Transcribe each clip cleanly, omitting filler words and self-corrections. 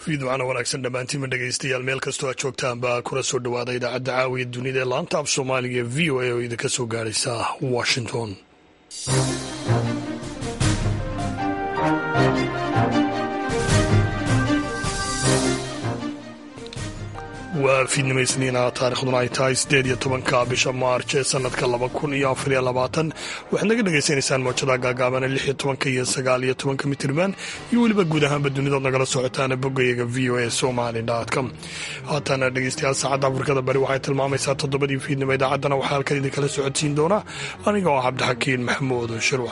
fiidwacana wanaagsan dhammaantiinma dhegaystayaal meel kastoo aad joogtaan baa kula soo dhowaada idaacadda caawiya dunida ee laanta af soomaaliga v o a oo idinka soo gaadhaysa washington. waa fiidnimo isniina taarikhduna ay tahay 18 bisha maarch ee sanadka 2024 waxaad naga dhagaysanaysaan mowjada gaagaabana 16 iyo 19 mitirban iyo weliba guud ahaanba dunidaod nagala socotaana boggayaga v o a somali.com. haatana dhegaystayaal saacadda afrikada bari waxay tilmaamaysaa 7 fiidnimo idaacaddana waxaa halkan idinkala socodsiin doona aniga oo cabdixakiin maxamuud shirwax.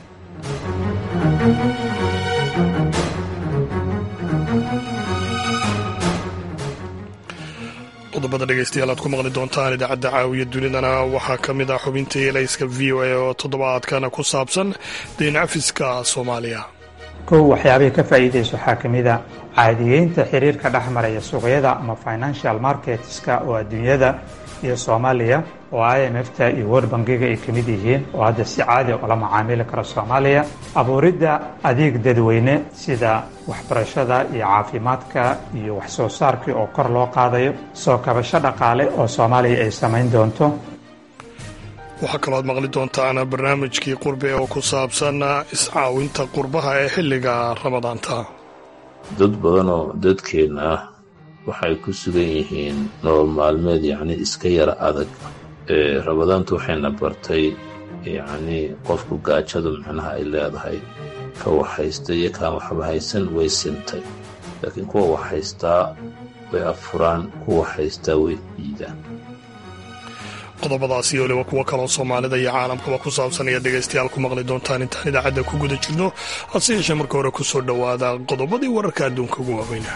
qodobada dhegaystayaal aad ku maqli doontaan idaacadda caawiya dunidana waxaa ka mid ah xubinta elayska v o a oo toddobaadkana ku saabsan deyn cafiska soomaaliya. kow waxyaabay ka faa'iidayso waxaa ka mid a caadiyeynta xiriirka dhex maraya suuqyada ama financial marketska oo adduunyada iyo soomaaliya oo IMF-ta iyo World Bank-ga ay ka mid yihiin oo hadda si caadi ula macaamili kara Soomaaliya. abuuridda adeeg dadweyne sida waxbarashada iyo caafimaadka iyo wax soo saarkii oo kor loo qaadayo, soo kabasho dhaqaale oo Soomaaliya ay samayn doonto. waxaa kaloo aad maqli doontaan barnaamijkii qurbe oo ku saabsan iscaawinta qurbaha ee xilliga ramadaanta. dad badan oo dadkeenna ah waxay ku sugan yihiin nolol maalmeed iska yara adag. ramadaantu waxayna bartay qofku gaajadu macnaha ay leedahay. ka waxhaysta iyo kaan waxba haysan way sintay, laakiin kuwa waxhaystaa way afuraan, kuwa waxhaystaa way diidaan. qodobadaas iyo waliba kuwo kaloo soomaalida iyo caalamkaba ku saabsan ayaad dhegaystayaal ku maqli doontaan intaan idaacadda ku guda jirno. hase yeeshee marka hore ku soo dhowaada qodobadii wararka adduunka ugu waaweyna.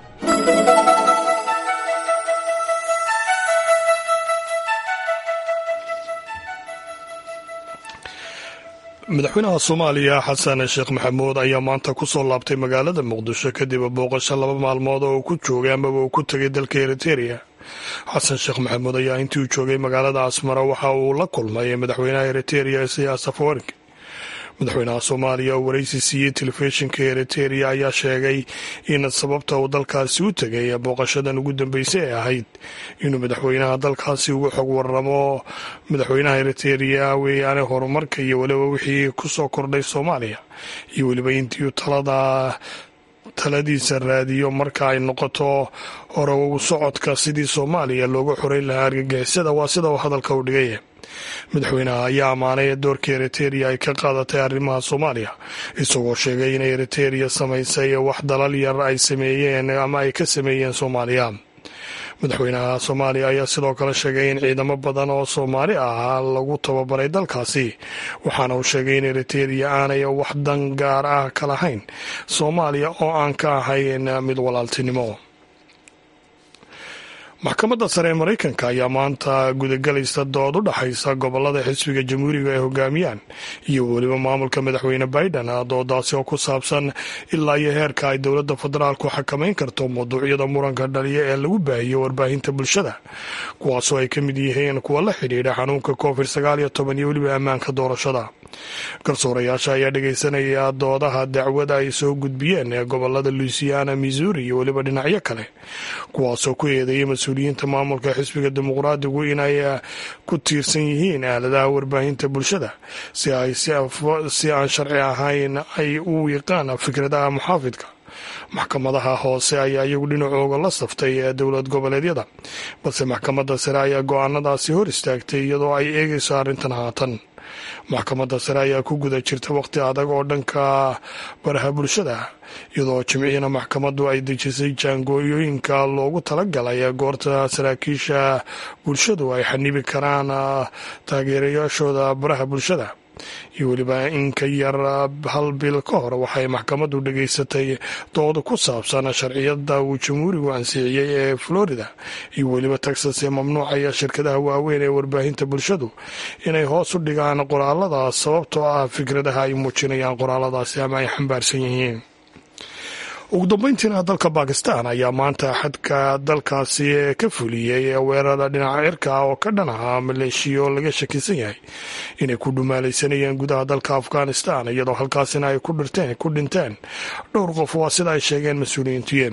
madaxweynaha soomaaliya xasan sheekh maxamuud ayaa maanta ku soo laabtay magaalada muqdisho kadib booqasho 2 maalmood oo uu ku joogay amaba uu ku tegay dalka Eritrea. xasan sheekh maxamuud ayaa intii uu joogay magaalada Asmara waxa uu la kulmay madaxweynaha Eritrea Isaias Afwerki. madaxweynaha soomaaliya oo waraysi siiyey telefishinka Eritrea ayaa sheegay in sababta uu dalkaasi u tegay booqashadan ugu dambeysay ay ahayd inuu madaxweynaha dalkaasi ugu xog waramo madaxweynaha Eritrea weeyaane horumarka iyo waliba wixii ku soo kordhay Soomaaliya iyo waliba intii taladiisa raadiyo marka ay noqoto hore u socodka sidii Soomaaliya looga xoreyn lahaa argagixisada. waa sida uu hadalka u dhigay. madaxweynaha ayaa ammaanay doorka Eritrea ay ka qaadatay arrimaha Soomaaliya, isagoo sheegay in Eritrea samaysay wax dalal yar ay sameeyeen ama ay ka sameeyeen Soomaaliya. madaxweynaha Soomaaliya ayaa sidoo kale sheegay in ciidamo badan oo Soomaali ah lagu tababaray dalkaasi, waxaana uu sheegay in Eritrea aanay wax dan gaar ah ka lahayn Soomaaliya oo aan ka ahayn mid walaaltinimo. maxkamadda sare ee Maraykanka ayaa maanta gudagelaysa dood u dhaxaysa gobolada xisbiga jamhuuriga ay hogaamiyaan iyo weliba maamulka madaxweyne Biden. doodaasi oo ku saabsan ilaa iyo heerka ay dowladda federaalku xakamayn karto mawduucyada muranka dhaliya ee lagu baahiyo warbaahinta bulshada, kuwaasoo ay ka mid yihiin kuwa la xidhiidha xanuunka COVID-19 iyo weliba ammaanka doorashada. garsoorayaasha ayaa dhegaysanaya doodaha dacwada ay soo gudbiyeen ee gobolada Louisiana, Missouri iyo weliba dhinacyo kale, kuwaasoo ku eedeeyay mas-uuliyiinta maamulka xisbiga dimuqraadigu inay ku tiirsan yihiin aaladaha warbaahinta bulshada si aan sharci ahayn ay u wiiqaan fikradaha muxaafidka. maxkamadaha hoose ayaa iyagu dhinacooga la saftay ee dowlad goboleedyada, balse maxkamadda sare ayaa go-aanadaasi hor istaagtay iyadoo ay eegayso arrintan haatan. maxkamadda sare ayaa ku guda jirta waqti adag oo dhanka baraha bulshada, iyadoo jimciina maxkamaddu ay dejisay jaangooyooyinka loogu talagalay goorta saraakiisha bulshadu ay xanibi karaan taageerayaashooda baraha bulshada. iyo weliba in ka yar hal bil ka hor waxay maxkamaddu dhegaysatay dood ku saabsan sharciyada uu jamhuurigu ansixiyey ee Florida iyo weliba Texas ee mamnuucaya shirkadaha waaweyn ee warbaahinta bulshadu inay hoos u dhigaan qoraalada sababtoo ah fikradaha ay muujinayaan qoraaladaasi ama ay xambaarsan yihiin. ugu dambeyntiina dalka Bakistan ayaa maanta xadka dalkaasi ka fuliyey weerarada dhinaca cirka oo ka dhan ah maleeshiyo laga shakisan yahay inay ku dhumaalaysanayeen gudaha dalka Afghanistan, iyadoo halkaasina ay ku dhinteen dhowr qof waa sida ay sheegeen mas-uuliyiintu.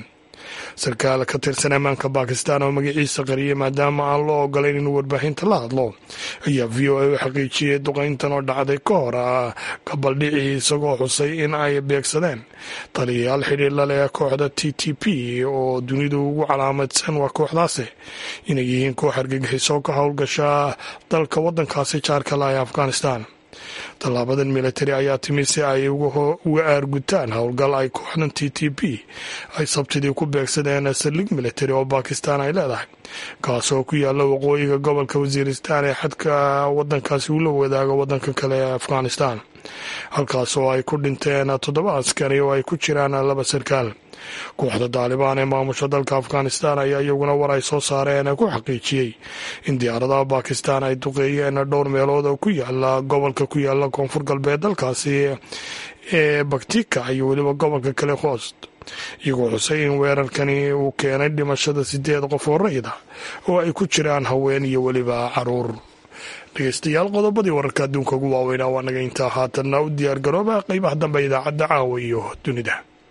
sarkaal ka tirsan ammaanka bakistan oo magaciisa qariyay maadaama aan loo ogolayn inuu warbaahinta la hadlo ayaa v o a u xaqiijiyey duqayntan oo dhacday ka hor gabaldhicii isagoo xusay in ay beegsadeen taliyayaal xidhiir la leh kooxda t t p oo dunidu ugu calaamadsan waa kooxdaasi inay yihiin koox argagixiso ka howlgasha dalka waddankaasi jaarka la ee afghanistan. tallaabadan militari ayaa timi si ay uga aargutaan howlgal ay kooxdan t t p ay sabtidii ku beegsadeen saldhig militari oo bakistan ay leedahay kaasoo ku yaala waqooyiga gobolka wasiiristan ee xadka wadankaasi uu la wadaago wadanka kale ee afghanistan, halkaasoo ay ku dhinteen 7 askari oo ay ku jiraan 2 sarkaal. kooxda daalibaan ee maamusha dalka afghanistan ayaa iyaguna war ay soo saareen ku xaqiijiyey in diyaaradaha bakistan ay duqeeyeen dhowr meelood oo ku yaala gobolka ku yaala koonfur galbeed dalkaasi ee baktika iyo weliba gobolka kale hoost, iyagoo xusay in weerarkani uu keenay dhimashada 8 qof oo rayid ah oo ay ku jiraan haween iyo weliba caruur. dhegeystayaal, qodobadii wararka adduunka ugu waaweynaa waa naga intaa. haatanna u diyaar garooba qeybaha dambe idaacadda caawa iyo dunida.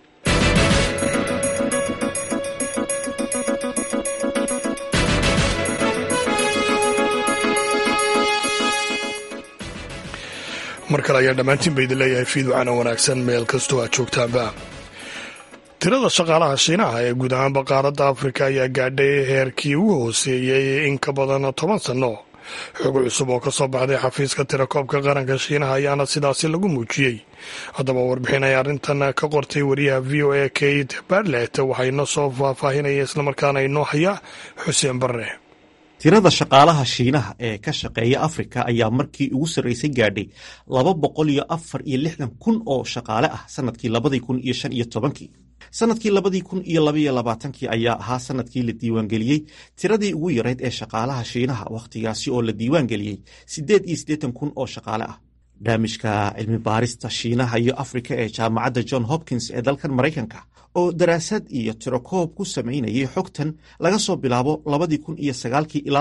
mar kale ayaa dhammaantiin ba idin leeyahay fiid wacana wanaagsan meel kastoo aad joogtaanba. tirada shaqaalaha shiinaha ee guud ahaanba qaaradda afrika ayaa gaadhay heerkii ugu hooseeyey in ka badan 10 sanno. xog cusub oo ka soo baxday xafiiska tirakoobka qaranka shiinaha ayaana sidaasi lagu muujiyey. haddaba warbixin ay arrintan ka qortay wariyaha v o a Kate Bartlett waxaa inoo soo faahfaahinaya islamarkaana inoo haya xuseen barre. tirada shaqaalaha shiinaha ee ka shaqeeya afrika ayaa markii ugu sarraysay gaadhay 264,000 oo shaqaale ah sanadkii 2015. sanadkii 2022 ayaa ahaa sanadkii la diiwaangeliyey tiradii ugu yarayd ee shaqaalaha shiinaha, wakhtigaasi oo la diiwaangeliyey 88,000 oo shaqaale ah. barnaamijka cilmi baarista shiinaha iyo afrika ee jaamacadda John Hopkins ee dalkan Maraykanka oo daraasad iyo tirakoob ku samaynayay xogtan laga soo bilaabo 2009 ilaa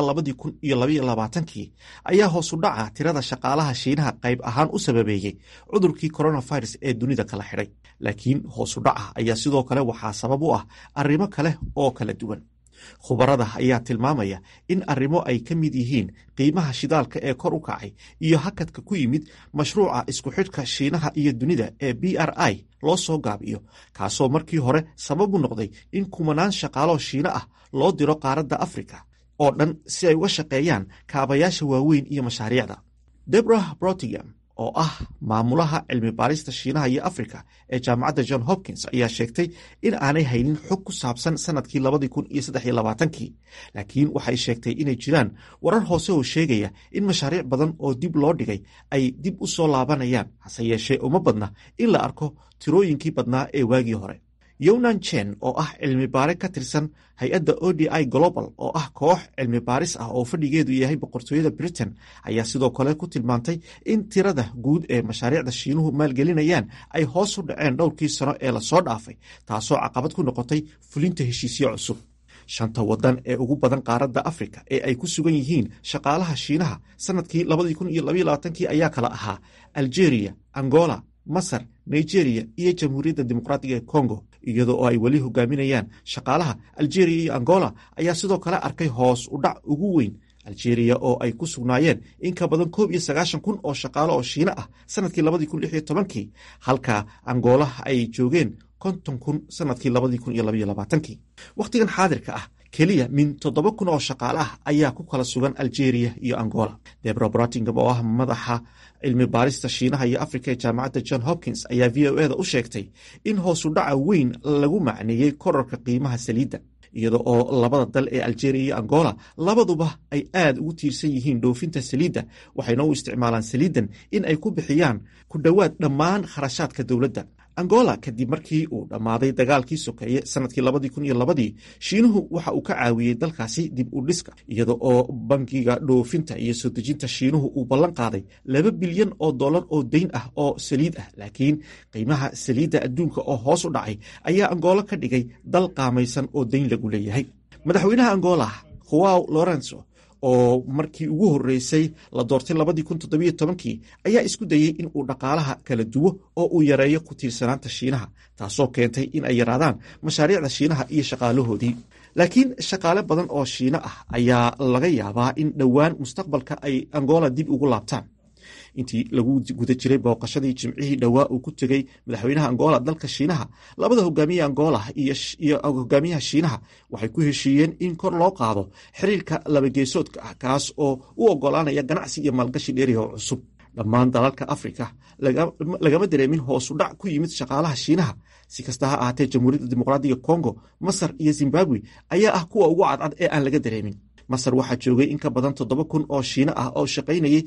2022 ayaa hoos u dhaca tirada shaqaalaha shiinaha qayb ahaan u sababeeyey cudurkii coronavirus ee dunida kala xidhay. laakiin hoos u dhaca ayaa sidoo kale waxaa sabab u ah arrimo kale oo kala duwan. khubarada ayaa tilmaamaya in arrimo ay ka mid yihiin qiimaha shidaalka ee kor u kacay iyo hakadka ku yimid mashruuca isku xidhka shiinaha iyo dunida ee BRI loo soo gaabiyo, kaasoo markii hore sabab u noqday in kumanaan shaqaaloo shiino ah loo diro qaaradda afrika oo dhan si ay uga shaqeeyaan kaabayaasha waaweyn iyo mashaariicda. Deborah Brotigham oo ah maamulaha cilmi baarista shiinaha iyo afrika ee jaamacadda John Hopkins ayaa sheegtay in aanay haynin xog ku saabsan sanadkii 2023, laakiin waxay sheegtay inay jiraan warar hoose oo sheegaya in mashaariic badan oo dib loo dhigay ay dib u soo laabanayaan, hase yeeshee uma badna in la arko tirooyinkii badnaa ee waagii hore. Younan Chen oo ah cilmi baare ka tirsan hay-adda ODI Global oo ah koox cilmi baaris ah oo fadhigeedu yahay boqortooyada Britain ayaa sidoo kale ku tilmaantay in tirada guud ee mashaariicda shiinuhu maalgelinayaan ay hoos u dhaceen dhowrkii sano ee lasoo dhaafay, taasoo caqabad ku noqotay fulinta heshiisyo cusub. 5 waddan ee ugu badan qaaradda afrika ee ay ku sugan yihiin shaqaalaha shiinaha sanadkii 2022 ayaa kala ahaa Algeria, Angola, Masar, Nigeria iyo Jamhuuriyadda Dimuqraadiga ee Congo. iyadoo oo ay weli hogaaminayaan shaqaalaha Algeria iyo Angola ayaa sidoo kale arkay hoos u dhac ugu weyn. Algeria oo ay ku sugnaayeen in ka badan 91,000 oo shaqaale oo shiina ah sanadkii 2016, halka Angola ay joogeen 50,000 sanadkii 2022. wakhtigan xaadirka ah keliya min 7,000 oo shaqaale ah ayaa ku kala sugan Algeria iyo Angola. Deborah Brotigham oo ah madaxa cilmi baarista shiinaha iyo afrika ee jaamacadda John Hopkins ayaa v o a-da u sheegtay in hoos u dhaca weyn lagu macneeyey kororka qiimaha saliidda, iyada oo labada dal ee Algeria iyo Angola labaduba ay aad ugu tiirsan yihiin dhoofinta saliidda, waxayna u isticmaalaan saliiddan in ay ku bixiyaan ku dhowaad dhammaan kharashaadka dowladda. Angola kadib markii uu dhammaaday dagaalkii sokeeye sanadkii 2002, shiinuhu waxa uu ka caawiyey dalkaasi dib u dhiska, iyada oo bangiga dhoofinta iyo soo dejinta shiinuhu uu ballan qaaday $2 bilyan oo dayn ah oo saliid ah, laakiin qiimaha saliidda adduunka oo hoos u dhacay ayaa Angola ka dhigay dal qaamaysan oo dayn lagu leeyahay. madaxweynaha Angola Joao Lourenço oo markii ugu horreysay la doortay 2017 ayaa isku dayey in uu dhaqaalaha kala duwo oo uu yareeyo ku tiirsanaanta shiinaha, taasoo keentay in ay yaraadaan mashaariicda shiinaha iyo shaqaalahoodii. laakiin shaqaale badan oo shiino ah ayaa laga yaabaa in dhowaan mustaqbalka ay Angola dib ugu laabtaan. intii lagu guda jiray booqashadii jimcihii dhowaa uu ku tegey madaxweynaha Angola dalka Shiinaha, labada hogaamiye Angola iyo hogaamiyaha Shiinaha waxay ku heshiiyeen in kor loo qaado xiriirka labageesoodka ah, kaas oo u ogolaanaya ganacsi iyo maalgashi dheeri oo cusub. dhammaan dalalka Afrika lagama dareemin hoos u dhac ku yimid shaqaalaha Shiinaha. si kasta ha ahaatee Jamhuuriyadda Dimuqraadiga Kongo, Masar iyo Zimbabwe ayaa ah kuwa ugu cadcad ee aan laga dareemin. Masar waxaa joogay in ka badan 7,000 oo Shiino ah oo shaqaynayay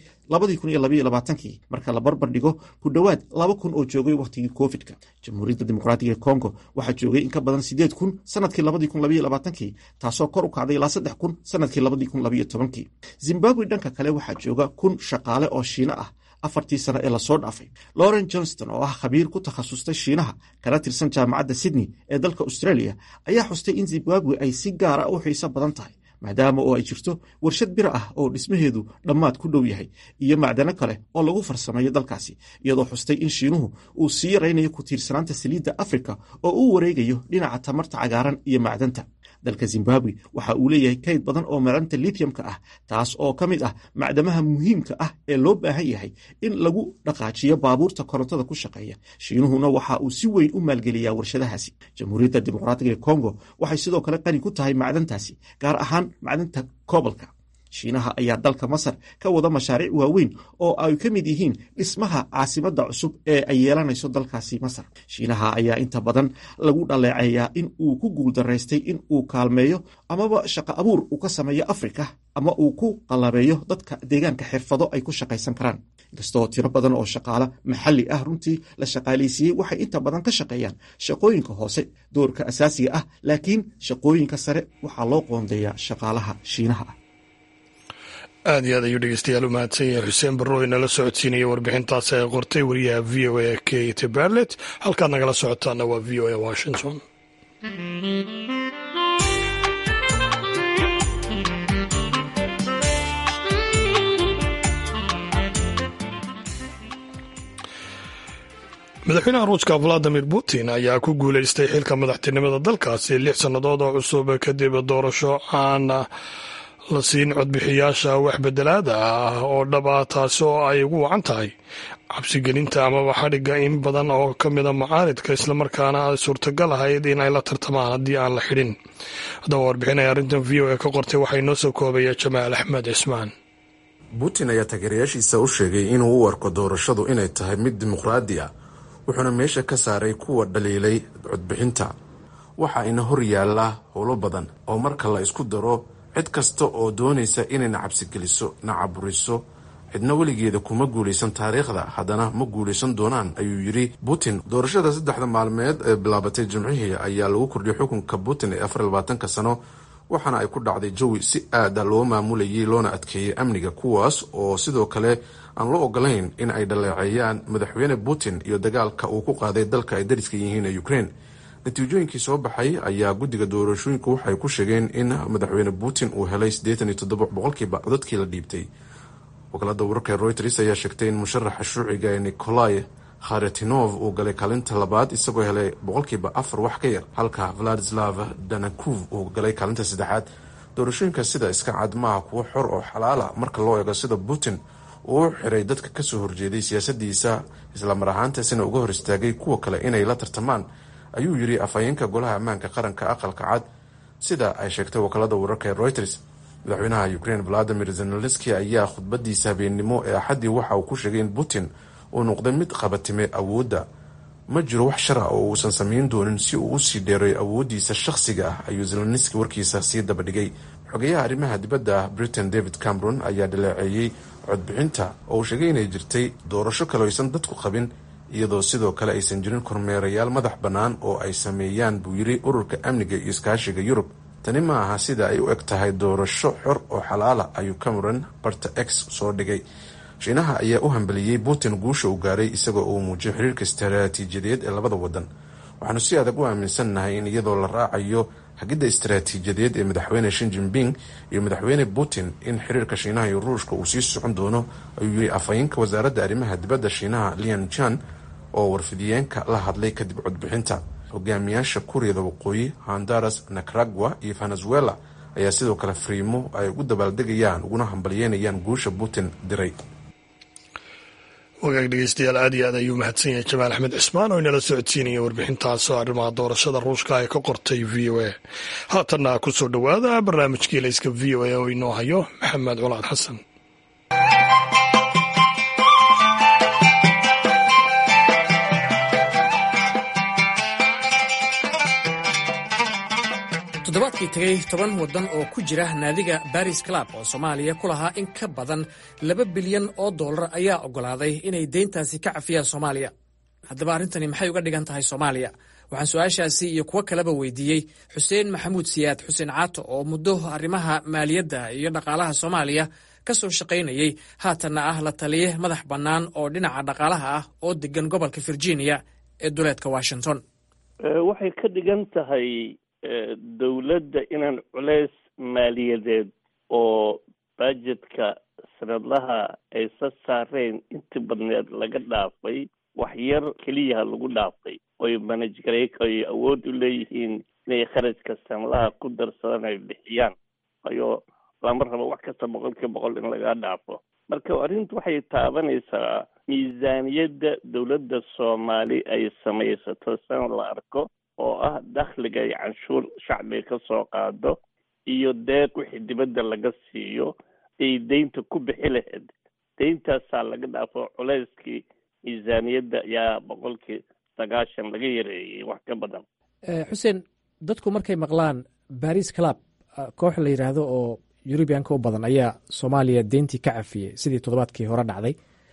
2022 marka la barbar dhigo ku dhowaad 2,000 oo joogay waqtigii Covid-ka. Jamhuuriyadda Dimuqraadiga Kongo waxaa joogay in ka badan 8,000 sanadkii 2022, taasoo kor u kacday ilaa 3,000 sanadkii 2012. Zimbabwe dhanka kale waxaa jooga 1,000 shaqaale oo Shiino ah 4 sano ee lasoo dhaafay. Lauren Johnston oo ah khabiir ku takhasustay Shiinaha kana tirsan jaamacadda Sydney ee dalka Australia ayaa xustay in Zimbabwe ay si gaar ah u xiiso badan tahay, maadaama oo ay jirto warshad biro ah oo dhismaheedu dhammaad ku dhow yahay iyo macdano kale oo lagu farsameeyo dalkaasi, iyadoo xustay in Shiinuhu uu sii yaraynayo ku tiirsanaanta saliidda Afrika oo uu wareegayo dhinaca tamarta cagaaran iyo macdanta. dalka Zimbabwe waxa uu leeyahay kayd badan oo macdanta lithiumka ah, taas oo ka mid ah macdamaha muhiimka ah ee loo baahan yahay in lagu dhaqaajiyo baabuurta korontada ku shaqeeya. Shiinuhuna waxa uu si weyn u maalgeliyaa warshadahaasi. Jamhuuriyadda Dimuqraadiga ee Kongo waxay sidoo kale qani ku tahay macdantaasi, gaar ahaan macdanta kobolka. Shiinaha ayaa dalka Masar ka wada mashaariic waaweyn oo ay ka mid yihiin dhismaha caasimadda cusub ee ay yeelanayso dalkaasi Masar. Shiinaha ayaa inta badan lagu dhaleeceeyaa in uu ku guuldaraystay in uu kaalmeeyo amaba shaqo abuur uu ka sameeyo Afrika, ama uu ku qalabeeyo dadka deegaanka xirfado ay ku shaqaysan karaan. Inkastoo tiro badan oo shaqaale maxalli ah runtii la shaqaaleysiiyey, waxay inta badan ka shaqeeyaan shaqooyinka hoose, doorka asaasiga ah, laakiin shaqooyinka sare waxaa loo qoondeeyaa shaqaalaha Shiinaha ah. aad iyo aad ayuu dhegeystayaal u mahadsan yahay xuseen barro inala socodsiinaya warbixintaas ee qortay wariyaha v o a Kate Bartlett. halkaad nagala socotaana waa v o a Washington. madaxweynaha ruushka Vladimir Putin ayaa ku guuleystay xilka madaxtinimada dalkaasi 6 sannadood oo cusub kadib doorasho aan la siin codbixiyaasha wax bedelaada ah oo dhaba, taasi oo ay ugu wacan tahay cabsigelinta amaba xadhigga in badan oo ka mida mucaaridka, islamarkaana ay suurtagal ahayd in ay la tartamaan haddii aan la xidhin. haddaba warbixinaya arrintan v o a ka qortay waxay noo soo koobaya Jamaal Axmed Cismaan. Putin ayaa taageerayaashiisa u sheegay inuu u arko doorashadu inay tahay mid dimuqraadi ah, wuxuuna meesha ka saaray kuwa dhaliilay codbixinta. waxa ina hor yaalla howlo badan oo marka la isku daro cid kasta oo doonaysa inayna cabsigeliso, na caburiso, cidna weligeeda kuma guulaysan taariikhda, haddana ma guulaysan doonaan, ayuu yidhi Putin. doorashada 3 maalmeed ee bilaabatay Jimcihii ayaa lagu kordhiyay xukunka Putin ee 24 sano, waxaana ay ku dhacday jawi si aad loo maamulayay loona adkeeyay amniga, kuwaas oo sidoo kale aan loo ogolayn in ay dhaleeceeyaan madaxweyne Putin iyo dagaalka uu ku qaaday dalka ay dariska yihiin ee Ukraine. natiijooyinkii soo baxay ayaa guddiga doorashooyinku waxay ku sheegeen in madaxweyne Putin uu helay 87% codadkii la dhiibtay. wakaalada wararka Reuters ayaa sheegtay in musharaxa shuuciga ee Nikolai Kharitonov uu galay kaalinta labaad isagoo helay 4% wax ka yar, halka Vladislav Danakov uu galay kaalinta 3. doorashooyinka sida iska cad maaha kuwo xor oo xalaala marka loo eego sida Putin uu xiray dadka ka soo horjeeday siyaasadiisa, isla mar ahaantaasina uga hor istaagay kuwa kale inay la tartamaan, ayuu yidhi afhayeenka golaha ammaanka qaranka aqalka cad, sida ay sheegtay wakaalada wararka ee Reuters. madaxweynaha Ukraine Vladimir Zelensky ayaa khudbadiisa habeennimo ee Axaddii waxa uu ku sheegay in Putin uu noqday mid qabatime awoodda. ma jiro wax shar ah oo uusan samayn doonin si uu u sii dheeray awooddiisa shakhsiga ah, ayuu Zelensky warkiisa sii daba dhigay. xogeyaha arrimaha dibadda Britain David Cameron ayaa dhaleeceeyey codbixinta oo uu sheegay inay jirtay doorasho kale aysan dadku qabin, iyadoo sidoo kale aysan jirin kormeerayaal madax bannaan oo ay sameeyaan buu yidhi ururka amniga iyo iskaashiga Yurub. tani ma aha sida ay u eg tahay doorasho xor oo xalaala, ayuu Cameron barta X soo dhigay. Shiinaha ayaa u hambaliyey Putin guusha uu gaaray, isagoo uu muujiyay xiriirka istaraatiijiyadeed ee labada wadan. waxaanu si adag u aaminsannahay in iyadoo la raacayo hagidda istaraatiijiyadeed ee madaxweyne Xi Jinping iyo madaxweyne Putin in xiriirka Shiinaha iyo Ruushka uu sii socon doono, ayuu yiri afhayeenka wasaaradda arrimaha dibadda Shiinaha Lian Chan oo warfidiyeenka la hadlay kadib codbixinta. hogaamiyaasha Kuuriyada Waqooyi, Honduras, Nicaragua iyo Venezuela ayaa sidoo kale fariimo ay ugu dabaaldegayaan uguna hambalyeynayaan guusha Putin diray. wagaag dhegeystayaal aad iyo aad ayuu mahadsan yahay Jamaal Axmed Cismaan oo inala socodsiinaya warbixintaas oo arrimaha doorashada Ruushka ay ka qortay VOA. haatanna ku soo dhowaada barnaamijkii layska VOA oo inoo hayo Maxamed Culaad Xasan. toddobaadkii tegay 10 waddan oo ku jira naadiga Paris Club oo Soomaaliya ku lahaa in ka badan $2 bilyan ayaa oggolaaday inay deyntaasi ka cafiyaan Soomaaliya. haddaba arrintani maxay uga dhigan tahay Soomaaliya? waxaan su-aashaasi iyo kuwo kaleba weydiiyey Xuseen Maxamuud Siyaad Xuseen Caato oo muddo arrimaha maaliyadda iyo dhaqaalaha Soomaaliya ka soo shaqaynayay, haatanna ah la taliye madax bannaan oo dhinaca dhaqaalaha ah oo degan gobolka Virginia ee duleedka Washington. waxay ka dhigan tahay dowladda inaan culays maaliyadeed oo budgetka sanadlaha ay sa saareen inta badneed laga dhaafay, wax yar keliya lagu dhaafay oy manage gareey ay awood u leeyihiin inay kharashka sanadlaha ku darsadaan ay bixiyaan, ayo lama rabo wax kasta 100% in laga dhaafo. marka arrintu waxay taabanaysaa miisaaniyadda dowladda Soomaali ay samaysato san la arko oo ah dakhliga iyo canshuur shacbiga ka soo qaado iyo deeq wixii dibadda laga siiyo ay deynta ku bixi lahayd. deyntaasaa laga dhaafo culayskii miisaaniyadda ayaa 90% laga yareeyey wax ka badan. Xuseen, dadku markay maqlaan Paris Club koox la yiraahdo oo European-ka u badan ayaa Soomaaliya deyntii ka cafiyey sidii toddobaadkii hore dhacday.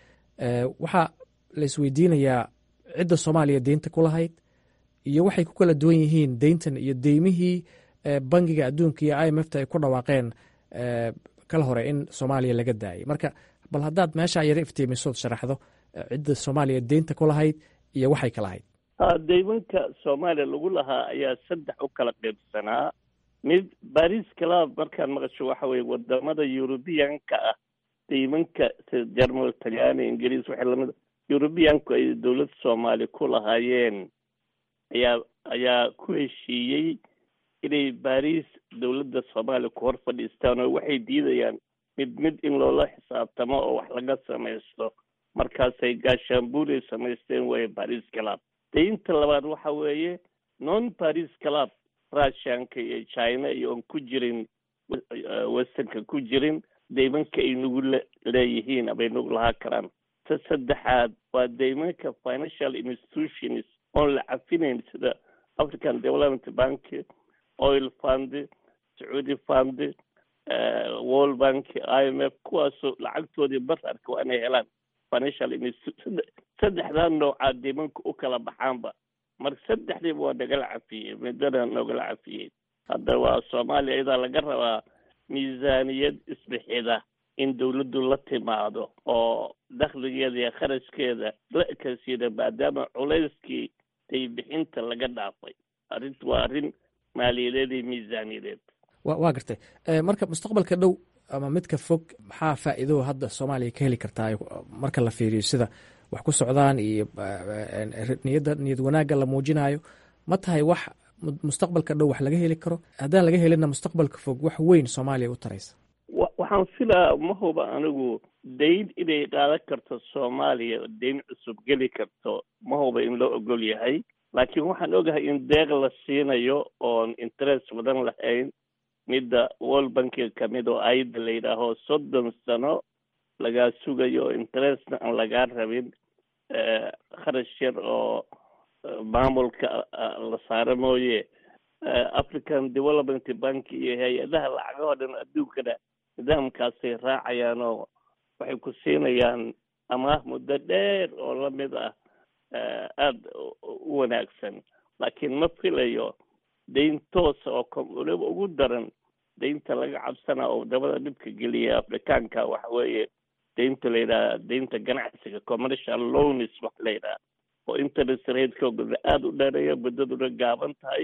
waxaa la isweydiinayaa cidda Soomaaliya deynta ku lahayd iyo waxay ku kala duwan yihiin deyntan iyo deymihii bangiga adduunka iyo IMF ay ku dhawaaqeen kala hore in Soomaaliya laga daayay. marka bal haddaad meesha yara iftiimiso sharaxdo cidda Soomaaliya deynta ku lahayd iyo waxay ka lahayd. deymanka Soomaaliya lagu lahaa ayaa 3 u kala qaybsanaa. mid Paris Club markaan maqasho waxa weeye wadamada European-ka ah, deymanka sida Jarmal, Talyaani, Ingiriis waxay lamid European-ku ay dowlad Soomaali ku lahaayeen ayaa ku heshiiyey inay Paris dowladda Soomaaliya ku hor fadhiistaan oo waxay diidayaan mid in loola xisaabtamo oo wax laga samaysto. markaasay gaashaanbuur samaysteen way Paris Club. deynta labaad waxa weeye non Paris Club, Russianka iyo China iyo on ku jirin Westernka ku jirin deymanka ay nagu leeyihiin abay nagu lahaa karaan. saddexaad waa deymanka financial institutions oo la cafinayn sida African Development Bank, Oil Fund, Saudi Fund, World Bank, IMF, kuwaasoo lacagtoodii basarka waa inay helaan financial institutions. saddexdan nooca deymanka u kala baxaanba marka saddexdiiba waa nagala cafiyey, midana nagala cafiyey. hadda waa Soomaaliya idaa laga rabaa miisaaniyad isbixida in dowladdu la timaado oo dakhligeeda iyo kharashkeeda la ekaysiida maadaama culayskii ay bixinta laga dhaafay. arrintu waa arrin maaliyadeed iyo miisaaniyadeed. waa gartay. marka mustaqbalka dhow ama midka fog maxaa faa'iido hadda Soomaaliya ka heli kartaa marka la fiiriyo sida wax ku socdaan iyo niyad wanaagga la muujinayo? ma tahay wax mustaqbalka dhow wax laga heli karo? haddaan laga helina mustaqbalka fog wax weyn Soomaaliya u taraysa? waxaan filaa ma huba anigu deyn inay qaadan karto Soomaaliya, deyn cusub geli karto ma huba in loo ogol yahay. laakiin waxaan ogahay in deeq la siinayo oon interest badan lahayn, midda World Bank kamid oo ayda la yidhaaho 30 sano lagaa sugayo interestna aan lagaa rabin, kharash yar oo maamulka la saaro mooye. African Development Bank iyo hay-adaha lacagahoo dhan adduunkana nidaamkaasay raacayaan oo waxay ku siinayaan amaah muddo dheer oo lamid ah aada u wanaagsan. laakiin ma filayo deyn toosa oo waliba ugu daran deynta laga cabsanaa oo wadamada dhibka geliya Afrikaanka waxa weeye deynta la yidhaha deynta ganacsiga, commercial loans wax la yidhaha oo interest rate-kooda aada u dheereeya, muddaduna gaaban tahay,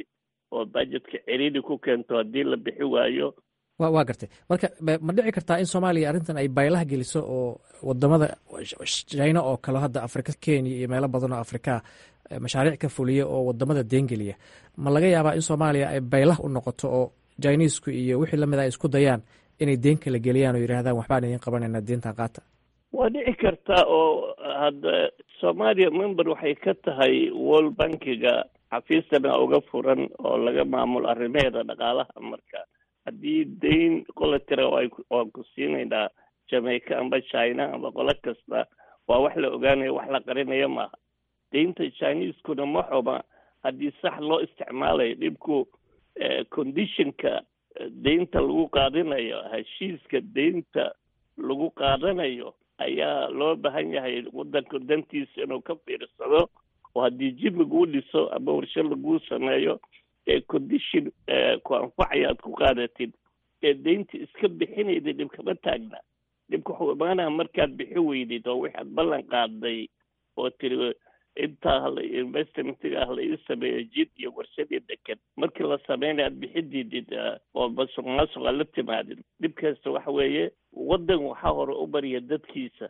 oo budgetka ciriiri ku keento haddii la bixi waayo. waa gartay. marka ma dhici kartaa in soomaaliya arrintan ay baylaha geliso oo wadamada china oo kale hadda afrika, kenya iyo meelo badan oo afrika mashaariic ka fuliya oo wadamada deengeliya, ma laga yaabaa in soomaaliya ay baylah u noqoto oo chinisku iyo wixii lamid ay isku dayaan inay deen kala geliyaan oo yidhaahdaan waxbaan idin qabanayna deenta qaata? waa dhici kartaa oo hadda soomaaliya member waxay ka tahay world bankiga, xafiistana uga furan oo laga maamulo arrimaheeda dhaqaalaha. marka haddii dayn qola tira waan ku siinaynaa jamaica amba china amba qolo kasta, waa wax la ogaanayo, wax la qarinayo maaha. daynta chineskuna ma xuma haddii sax loo isticmaalayo. dhibku conditionka daynta lagu qaadanayo, heshiiska daynta lagu qaadanayo ayaa loo baahan yahay wadanka dantiisa inuu ka fiirsado. oo haddii jib laguu dhiso ama warsho laguu sameeyo condition ku anfacaya aad ku qaadatid, daynta iska bixinayda dhib kama taagna. dhibka wuxuu imaanaa markaad bixi weydid oo waxaad ballan qaaday oo tiri intaa investmentiga la ii sameeyo jid iyo warshadii dekan, markii la sameynaya aad bixididid oo masuq maasuqa la timaadid. dhibkaasta waxa weeye wadan waxaa hore u mariya dadkiisa,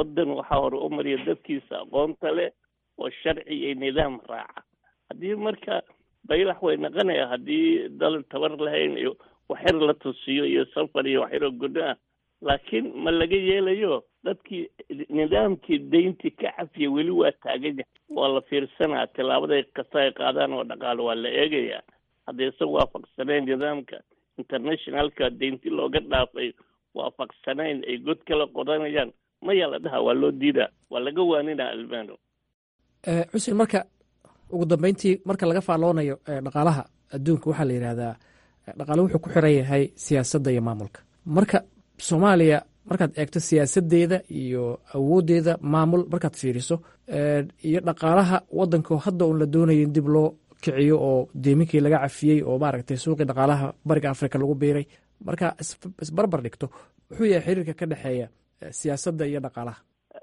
aqoonta leh oo sharci iyo nidaam raaca. haddii marka baylax way naqanaya haddii dal tabar lahayn iyo waxyar la tusiyo iyo safar iyo waxyaroo gudo ah, laakiin ma laga yeelayo. dadkii nidaamkii dayntii ka cafiya weli waa taagan yahay, waa la fiirsanaa tilaabaday kasta ay qaadaan oo dhaqaalo waa la eegayaa. hadday isa waafaqsanayn nidaamka internationalka daynti looga dhaafay waafaqsanayn ay god kala qodanayaan, maya la dhaha waa loo diidaa, waa laga waaninaa almano. xuseen, marka ugu dambeyntii marka laga faalloonayo dhaqaalaha adduunka waxaa la yidhaahdaa dhaqaale wuxuu ku xiran yahay siyaasadda iyo maamulka. marka soomaaliya markaad eegto siyaasadeeda iyo awooddeeda maamul markaad fiiriso iyo dhaqaalaha waddanka hadda uun la doonayo in dib loo kiciyo oo deeminkii laga cafiyey oo maaragtay suuqii dhaqaalaha bariga afrika lagu biiray, marka isbarbar dhigto wuxuu yahay xiriirka ka dhexeeya siyaasadda iyo dhaqaalaha?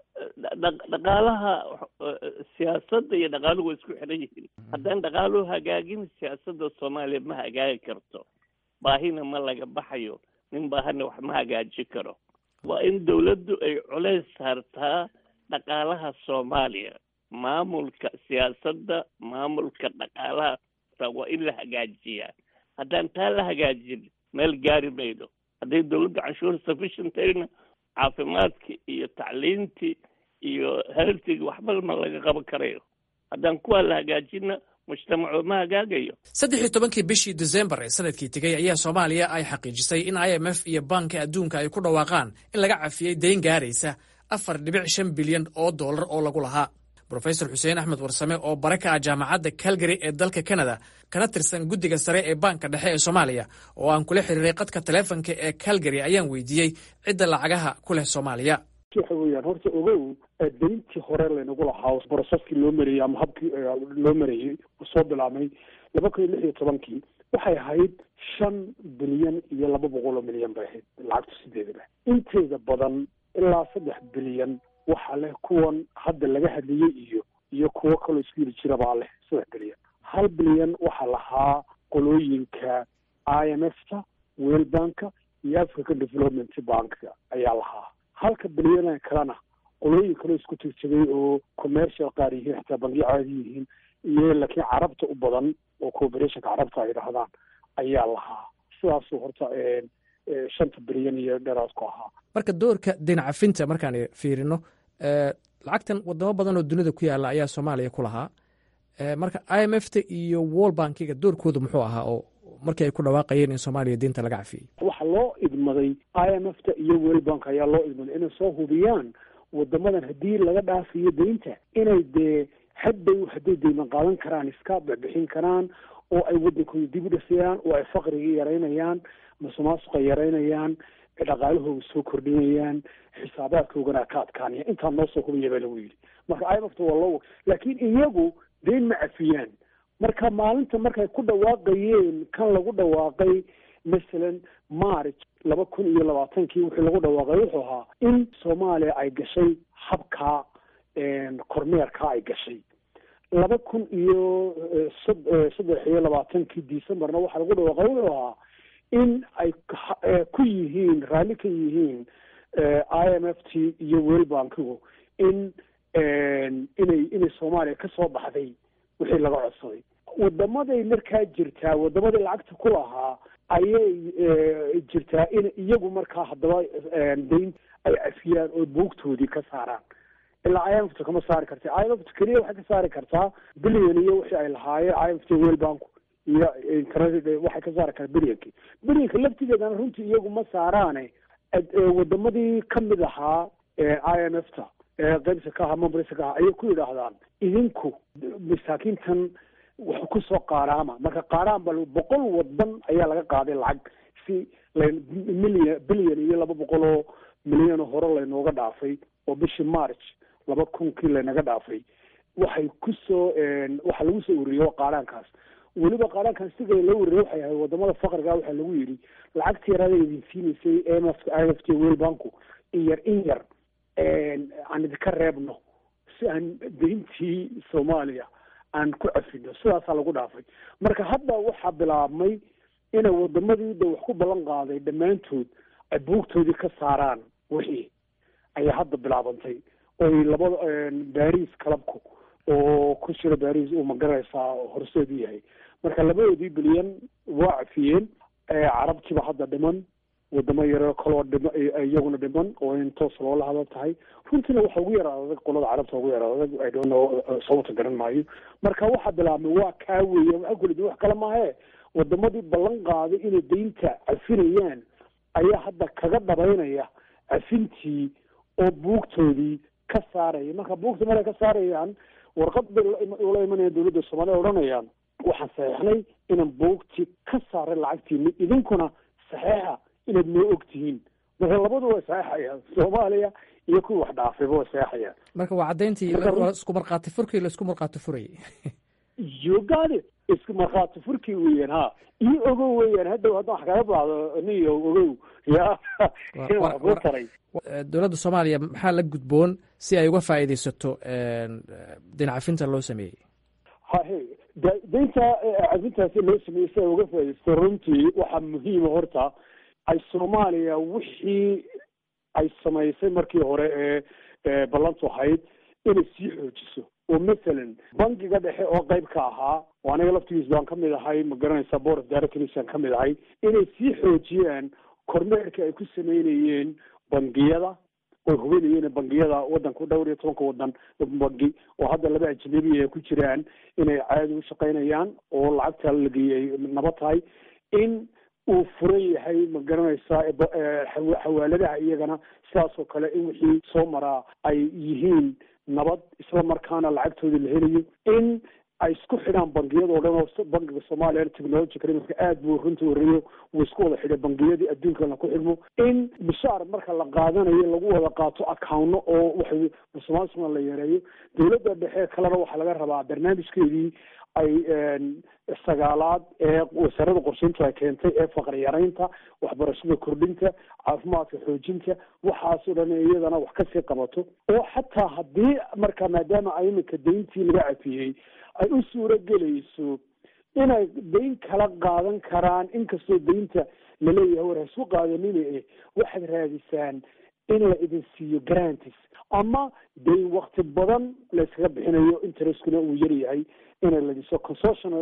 dhaqaalaha siyaasadda iyo dhaqaaluhu way isku xiran yihiin. haddaan dhaqaaluhu hagaagin siyaasadda soomaaliya ma hagaagi karto. baahina ma laga baxayo, nin baahana wax ma hagaajin karo. waa in dawladdu ay culays saartaa dhaqaalaha soomaaliya, maamulka siyaasadda, maamulka dhaqaalaha waa in la hagaajiyaa. haddaan taa la hagaajin meel gaari mayno. hadday dawladda canshuur sufficient tahayna caafimaadki iyo tacliintii iyo healthigi waxba ma laga qaban karayo. haddaan kuwaa la hagaajinna mujtamacu ma hagaagayo. 13 bishii December ee sanadkii tegay ayaa Soomaaliya ay xaqiijisay in IMF iyo Banka Adduunka ay ku dhawaaqaan in laga cafiyay deyn gaaraysa $4.5 bilyan oo lagu lahaa. Professor Xuseen Axmed Warsame oo baraka jaamacadda Calgary ee dalka Canada kana tirsan guddiga sare ee Banka Dhexe ee Soomaaliya oo aan kula xiriiray qadka telefoonka ee Calgary ayaan weydiiyey cidda lacagaha ku leh Soomaaliya. waxa weeyaan horta ogow deyntii hore laynagu lahaa processkii loo mariyay ama habkii loo mariyay soo bilaabmay 2016 waxay ahayd 5 bilyan iyo 200 milyan bay ahayd lacagta sideedaba. inteeda badan ilaa 3 bilyan waxaa leh kuwan hadda laga hadlayay iyo kuwo kaloo isku yiri jira baa leh 3 bilyan. 1 bilyan waxaa lahaa qolooyinka IMF-ta, World Bank iyo African Development Bank ayaa lahaa. 1 bilyan kalena qolooyin kaloo isku tirsaday oo commercial qaar yihiin, xitaa bangiyo caadi yihiin, iyo laakiin carabta u badan oo cooperationka carabta ay dhahdaan ayaa lahaa. sidaasuu horta 5 bilyan iyo dheeraad ku ahaa. marka doorka deyn cafinta markaan fiirino lacagtan wadamo badan oo dunida ku yaala ayaa Soomaaliya ku lahaa. marka IMF-ta iyo World Bankiga doorkoodu muxuu ahaa oo markii ay ku dhawaaqayeen in Soomaaliya deynta laga cafiyay? waxaa loo idmaday IMF-ta iyo World Bank ayaa loo idmaday inay soo hubiyaan wadamadan haddii laga dhaafiyo deynta inay dee hadday deyman qaadan karaan, iska bixin karaan, oo ay wadankooda dib u dhisayaan, oo ay faqriga yaraynayaan, masuqmaasuqa yaraynayaan, dhaqaalahooda soo kordhinayaan, xisaabaadkoogana ka adkaanaya. intaa noo soo hubaya baa lagu yidhi. marka IMF-ta waa loo, laakiin iyagu deyn ma cafiyaan. marka maalinta markay ku dhawaaqayeen kan lagu dhawaaqay masalan March 2020 wixii lagu dhawaaqay wuxuu ahaa in Soomaaliya ay gashay habka kormeerka ay gashay. 2023 Decemberna waxaa lagu dhawaaqay wuxuu ahaa in ay ku yihiin raalli ka yihiin IMF iyo World Bankigu inay Soomaaliya ka soo baxday wixii laga codsaday. Wadamaday markaa jirtaa, wadamaday lacagta ku lahaa ayay jirtaa in iyagu markaa haddaba dayn ay afiyaan oo buugtoodii ka saaraan. ilaa IMF kama saari kartaa. IMF kaliya waxay ka saari kartaa bilyan iyo wixii ay lahaayeen IMF World Bank iyo internet waxay ka saari kartaa bilyanka laftigeedana runtii iyagu ma saaraane wadamadii kamid ahaa IMF-ta qaybta ka ahaa memberska ka ahaa ayay ku yidhaahdaan idinku masaakiintan wax ku soo qaaraama. marka qaaraan bal 100 wadan ayaa laga qaaday lacag si bilyan iyo 200 milyan hore laynooga dhaafay oo bishii March 2000 lanaga dhaafay. waxay ku soo waxa lagu soo ururiyo qaaraankaas. weliba qaaraankan siga la ururiyo waxay ahay wadamada faqriga waxa lagu yiri lacagtii yarada idin siinayay IMF World Bank in yar aan idinka reebno si aan deyntii Soomaaliya aan ku afino. sidaas lagu dhaafay. marka hadda waxa bilaabmay in wadamadii wax ku balan qaaday dhamaantood ay buugtoodii ka saaraan wixii ay hadda bilaabantay oo labada Paris clubku oo ku jira Paris oo magaraysa horseed yahay. marka labadoodii bilyan waa afiyeen carabtiba hadda dhiman wadamo yar kala dhiman iyaguna dhiman oo intoos loo lahada tahay. runtiina waxa ugu yaraaday qolada carabta ugu yaraaday I don't know sababta garan maayo. marka waxa bilaabmay waa ka weeyay waxa kale wax kala maahe wadamadii ballan qaaday inay deynta afinayaan ayaa hadda kaga dhabaynaya afintii oo buugtoodii ka saaraya. marka buugta markay ka saarayaan warqad ula imanaya dawladda Soomaaliya oranayaan waxaan saxeexnay inaan buugtii ka saaray lacagtii idinkuna saxeexa inaad noo ogtihiin. marka labadu way saxeexayaan Soomaaliya iyo kuwa wax dhaafay way saxeexayaan. marka waa cadeyntii isku marqaati furkii la isku marqaati furay joogade isku marqaati furkii weeyaan ha iyo ogow weeyaan hadda wax kaga baado niyo ogow ya dowladda Soomaaliya maxaa la gudboon si ay uga faa'iideysato dinacafinta loo sameeyay. deynta cafintaasi loo sameeyay si ay uga faa'iideysato runtii waxaa muhiim horta ay Soomaaliya wixii ay samaysay markii hore ballantu ahayd inay sii xoojiso. oo مثلا bangiga dhexe oo qayb ka ahaa oo aniga laftigiis baan ka mid ahay ma garanaysaa board of directors ka mid ahay inay sii xoojiyaan kormeerka ay ku sameeyeen bangiyada oo hubinayeen bangiyada wadanka dhowr iyo 10 wadan bangi oo hadda laba ajnabi ay ku jiraan inay caadi u shaqeynayaan oo lacagta la geeyay nabad tahay in uu furan yahay ma garanaysaa xawaaladaha iyagana sidaas oo kale in wixii soo maraa ay yihiin nabad isla markaana lacagtooda la helayo in ay isku xidhaan bangiyada oo dhan oo bangiga Soomaaliya technology marka aad buu runtii wariyo uu isku wada xidhay bangiyadii adduunka la ku xidhmo in bishaar marka la qaadanayo lagu wada qaato account oo waxay Soomaaliya la yareeyo. dawladda dhexe kalena waxa laga rabaa barnaamijkeedii ay sagaalaad wasaaradda qorsheynta ay keentay faqri yaraynta waxbarashada kordhinta caafimaadka xoojinta waxaas oo dhan iyadana wax ka sii qabato oo xataa haddii marka maadaama ay iminka deyntii laga cafiyey ay u suuro gelayso inay deyn kala qaadan karaan inkastoo deynta laleeyahay war isu qaadanina waxaad raadisaan in la idin siiyo grantis ama deyn waqti badan la iskaga bixinayo intereskuna uu yar yahay in la diso concession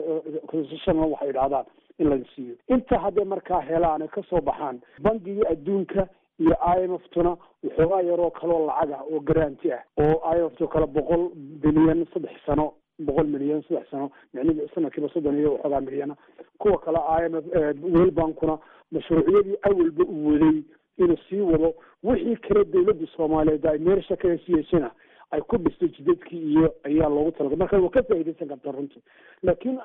waxay yidhaahdaan in la siiyo. inta hadday markaa helaan ka soo baxaan bangiga adduunka iyo IMF-tuna waxoogaa yaroo kaloo lacag ah oo garanti ah oo IMF-tu kala 100 bilyan 3 sano 100 milyan 3 sano macnaheedu sanadkiiba 30 iyo waxoogaa milyan kuwa kale IMF World Bank-kuna mashruucyadii awalba u waday inuu sii wado wixii kale dawladda Soomaaliyeed ay meesha ka heshiisana ay ku dhistay jidadkii iyo ayaa loogu talagalay. marka waa ka faa'iideysan kartaa runtii. laakiin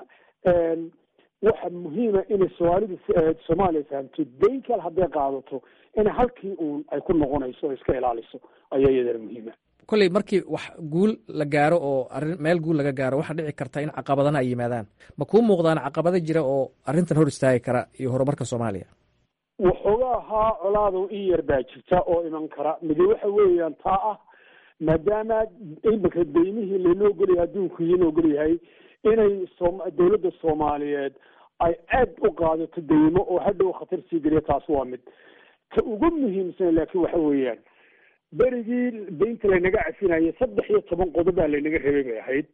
waxa muhiim ah in Soomaaliya fahamto deyn kale hadday qaadato in halkii uun ay ku noqonayso oo iska ilaaliso ayaa iyadana muhiim ah. kolley markii wax guul la gaaro oo meel guul laga gaaro waxaa dhici karta in caqabadana ay yimaadaan. ma kuu muuqdaan caqabado jira oo arrintan hor istaagi kara iyo horumarka Soomaaliya? waxoogaa ahaa colaado in yar baa jirta oo iman kara mid waxa weeyaan taa ah maadaama imika deymihii laynoo ogolyahay adduunku inoo ogolyahay inay dowladda soomaaliyeed ay aad u qaadato deymo oo hadhow khatar sii geliya taas waa mid ta ugu muhiimsan laakiin waxa weeyaan berigii deynta laynaga cafinayay 13 qodob baa laynaga rebay bay ahayd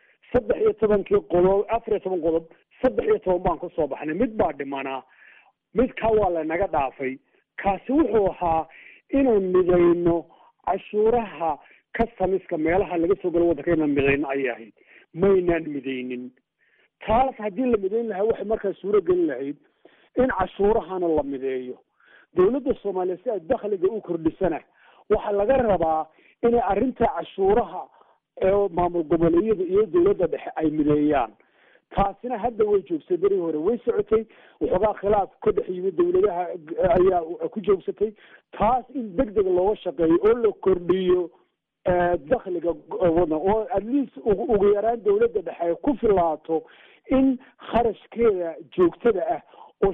13 qodob 14 qodob 13 baan ku soo baxnay mid baa dhimanaa midka waa lanaga dhaafay kaasi wuxuu ahaa inaan midayno cashuuraha customiska meelaha laga soo galo waddankeena midayno ay ahayd maynaan midaynin taas haddii la midayn lahaa waxay markaa suuro gelin lahayd in cashuurahana la mideeyo dowladda soomaaliya si ay dakhliga u kordhisana waxaa laga rabaa inay arrinta cashuuraha ee maamul goboleedyada iyo dowladda dhexe ay mideeyaan taasina hadda way joogsatay beri hore way socotay waxoogaa khilaaf ka dhex yimid dowladaha ayaa ku joogsatay taas in degdeg looga shaqeeyo oo la kordhiyo dakhliga wadan oo at least ugu yaraan dowladda dhexe ku filaato in kharashkeeda joogtada ah oo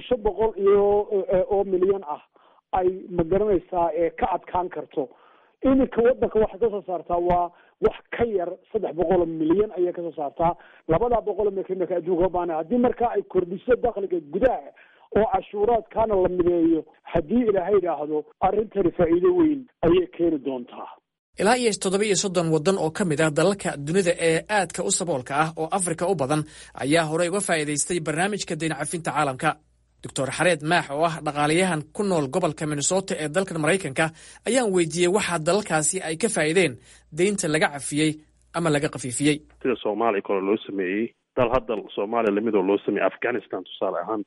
500 milyan ah ay magaranaysaa ee ka adkaan karto iminka wadanka waxay kasoo saartaa waa wax ka yar 300 milyan ayay kasoo saartaa 200 milyan ka adduunka baana haddii markaa ay kordhiso dakhliga gudaha oo cashuuraadkaana la mideeyo haddii ilaahay yidhaahdo arrintani faa'iido weyn ayay keeni doontaa ilaa iyo 37 waddan oo ka mid ah dalalka dunida ee aadka u saboolka ah oo Afrika u badan ayaa horey uga faa'iidaystay barnaamijka deyn cafinta caalamka Dr. Xareed Maax oo ah dhaqaaliyahan ku nool gobolka Minnesota ee dalka Mareykanka ayaan weydiiyey waxa dalalkaasi ay ka faa'iideen deynta laga cafiyey ama laga qafiifiyey sida Soomaaliya kale loo sameeyay dal hadda Soomaaliya lamidoo loo sameeyay Afghanistan tusaale ahaan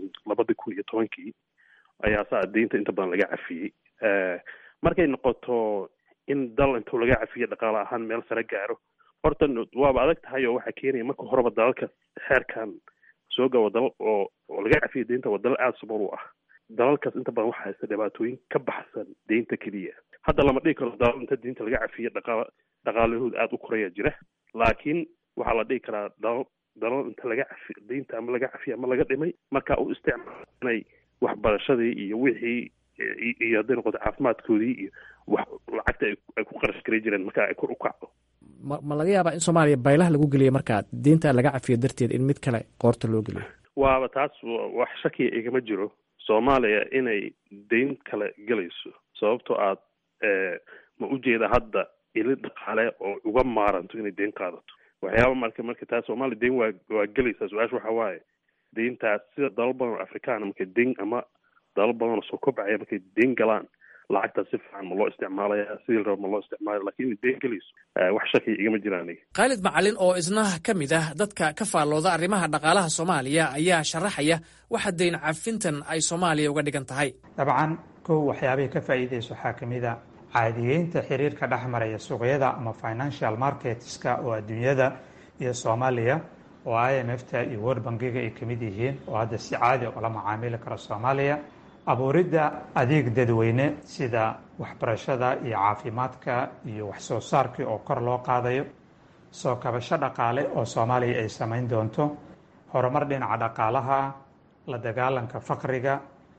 2012 ayaa saa deynta inta badan laga cafiyey markay noqoto in dal inta laga cafiyo dhaqaale ahaan meel sare gaaro horta waaba adag tahay oo waxa keenaya marka horeba dalalka xeerkan soo gawa dal oo laga cafiyo deynta wadal aad sabool u ah dalalkaas inta badan waxa haysta dhibaatooyin ka baxsan deynta kaliya hadda lama dhigi karo dalal inta deynta laga cafiyo dhaqaalahooda aad u koraya jira laakiin waxaa la dhigi karaa dalal inta laga cafiyo deynta ama laga cafiyo ama laga dhimay marka uu isticmaalay waxbarashadii iyo wixii iyo hadday noqoto caafimaadkoodii iyo wax lacagta ay ku qarash garay jireen marka ay kor u kacdo ma laga yaabaa in Soomaaliya baylaha lagu geliyo marka deynta laga cafiyo darteed in mid kale qoorta loo geliyo waaba taas wax shaki igama jiro Soomaaliya inay deyn kale galayso sababtoo aad ma u jeeda hadda ila dhaqaale oo uga maaranto inay deyn qaadato waxyaaba marka taas Soomaaliya deyn waa galaysa su'aasha waxa waaye deyntaas sida dalal badan oo Afrikaan marka deyn ama dalal badan oo soo kobcaya markay deyn galaan lacagta si fiican ma loo isticmaalaya sidii rabo ma loo isticmaalayo laakiin deyn galayso wax shaki igama jiraan Khalid Macalin oo isna ka mid ah dadka ka faallooda arrimaha dhaqaalaha Soomaaliya ayaa sharaxaya waxa deyn cafintan ay Soomaaliya uga dhigan tahay dabcan kow waxyaabaha ka faa'iideyso waxa kamida caadiyeynta xiriirka dhexmaraya suuqyada ama financial marketska oo adduunyada iyo Soomaaliya oo IMF-ta iyo World Bank-ga ay kamid yihiin oo hadda si caadi ah la macaamili kara Soomaaliya abuuridda adeeg dadweyne sida waxbarashada iyo caafimaadka iyo wax soo saarka oo kor loo qaadayo soo kabasho dhaqaale oo Soomaaliya ay samayn doonto horumar dhinaca dhaqaalaha la dagaalanka faqriga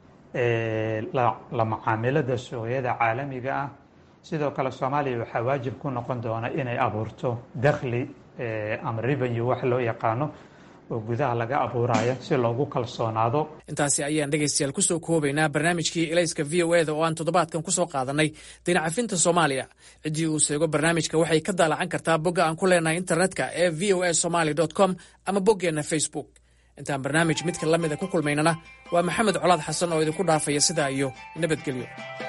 la macaamilada suuqyada caalamiga ah sidoo kale Soomaaliya waxa waajib ku noqon doona inay abuurto dakhli ama revenue wax loo yaqaano oo gudaha laga abuurayo si loogu kalsoonaado intaasi ayaan dhageystayaal ku soo koobaynaa barnaamijkii Ilayska VOA oo aan toddobaadkan ku soo qaadanay deyn cafinta Soomaaliya cidii uu seego barnaamijka waxay ka daalacan kartaa bogga aan ku leenahay internetka ee voasomali.com ama boggeena Facebook intaan barnaamij midka la mid ah ku kulmaynana waa Maxamed Colaad Xasan oo idinku dhaafaya sidaa iyo nabadgelyo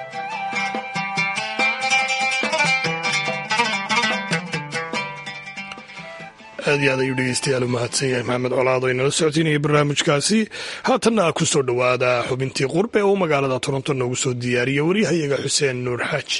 aad iyo aad ayuu dhegeystayaal u mahadsan yahay maxamed colaad oo inala socotinayay barnaamijkaasi haatanna ku soo dhowaada xubintii qurbe oo magaalada Toronto noogu soo diyaariya wariyahayaga Xuseen Nuur Xaaji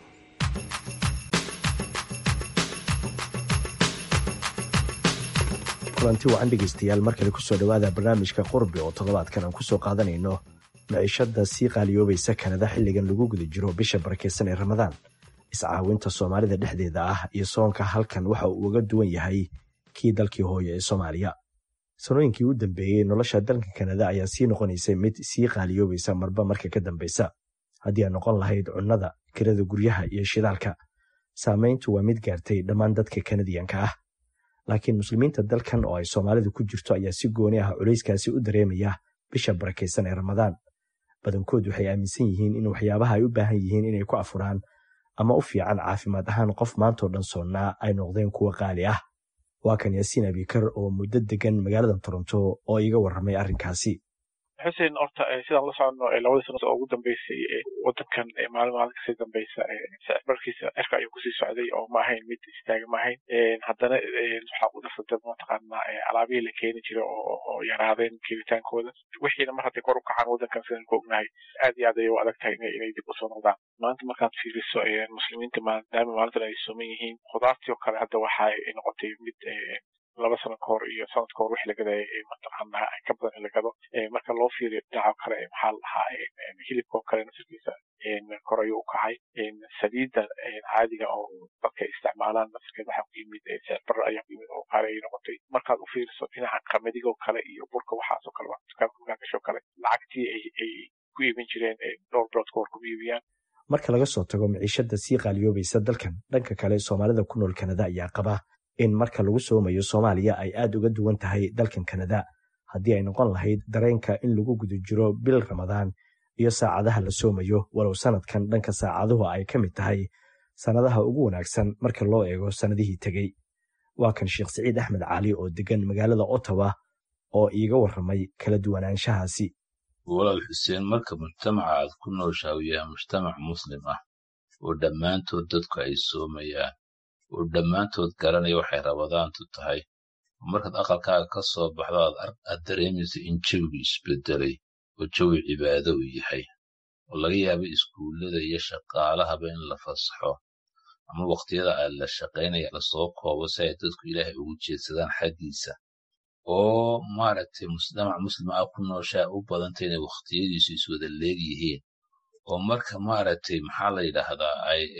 kulanti wacan dhegeystayaal markale ku soo dhowaada barnaamijka qurbe oo toddobaadkan aan ku soo qaadanayno maciishada sii qaaliyoobaysa Kanada xilligan lagu guda jiro bisha barakeysan ee Ramadaan iscaawinta Soomaalida dhexdeeda ah iyo soonka halkan waxa uu uga duwan yahay kii dalkii hooyo ee Soomaaliya sanooyinkii u dambeeyay nolosha dalka Kanada ayaa sii noqonaysay mid sii qaaliyoobaysa marba marka ka dambaysa haddii ay noqon lahayd cunnada kirada guryaha iyo shidaalka saamayntu waa mid gaartay dhammaan dadka kanadiyanka ah. laakiin muslimiinta dalkan oo ay soomaalidu ku jirto ayaa si gooni ah culayskaasi u dareemaya bisha barakaysan ee ramadaan. badankood waxay aaminsan yihiin in waxyaabaha ay u baahan yihiin inay ku afuraan ama u fiican caafimaad ahaan qof maantoo dhan soonnaa ay noqdeen kuwa qaali ah. waa kan yaasiin abikar oo muddo degan magaalada Toronto oo iga warramay arrinkaasi. xuseen horta sidaan la socono labada sano oo ugu dambeysay wadankan maalin kasii dambeysa sicirbarkiisa cirka ayuu kusii socday oo ma ahayn mid istaaga ma ahayn. haddana waxaa ku darsatay mataqaanaa alaabihii la keeni jiray oo yaraadeen keenitaankooda wixiina mar hadday kor u kacaan wadankan sidaan ku ognahay aad iyo aad ayay u adag tahay inay dib usoo noqdaan. maanta markaad fiiriso muslimiinta maadaama maalintan ay sooman yihiin khudaartii oo kale hadda waxa ay noqotay mid 2 sano ka hor iyo sanad ka hor wixii la gaday mataqaanaa ka badan in la gado. marka loo fiiriyo dhinaca kale maxaa lahaa hilibka oo kale naftiisa kor ayuu u kacay. saliidda caadiga oo dadka isticmaalaan nafskeeda waxaa ku yimid sicir ayaa ku yimid oo qaali ay noqotay. markaad u fiiriso dhinaca qamadiga oo kale iyo burka waxaas oo kale dukaanka gasho kale lacagtii ay ku iibin jireen dhowr bilood ka hor kuma iibiyaan. marka laga soo tago maciishada sii qaaliyoobaysa dalkan, dhanka kale soomaalida ku nool Kanada ayaa qaba in marka lagu soomayo Soomaaliya ay aad uga duwan tahay dalkan Kanada haddii ay noqon lahayd dareenka in lagu guda jiro bil Ramadaan iyo saacadaha la soomayo, walow sanadkan dhanka saacaduhu ay ka mid tahay sanadaha ugu wanaagsan marka loo eego sanadihii tegey. waa kan Sheekh Siciid Axmed Cali oo degan magaalada Ottawa oo iiga warramay kala duwanaanshahaasi. walaal xuseen, marka mujtamaca aad ku nooshahay yahay mujtamac muslim ah oo dhammaantood dadku ay soomayaan oo dhammaantood garanaya waxay rabadaantu tahay, markaad aqalkaaga ka soo baxdo aad dareemayso in jawigu isbedelay oo jawi cibaado u yahay, oo laga yaabo iskuullada iyo shaqaalahaba in la fasaxo ama waqtiyada aad la shaqaynaya lasoo koobo si ay dadku ilaahay ugu jeedsadaan xaggiisa, oo maaragtay mujtamac muslim ah ku nooshaa u badantay inay waqtiyadiisu iswada leegyihiin, oo marka maaragtay maxaa la yidhaahdaa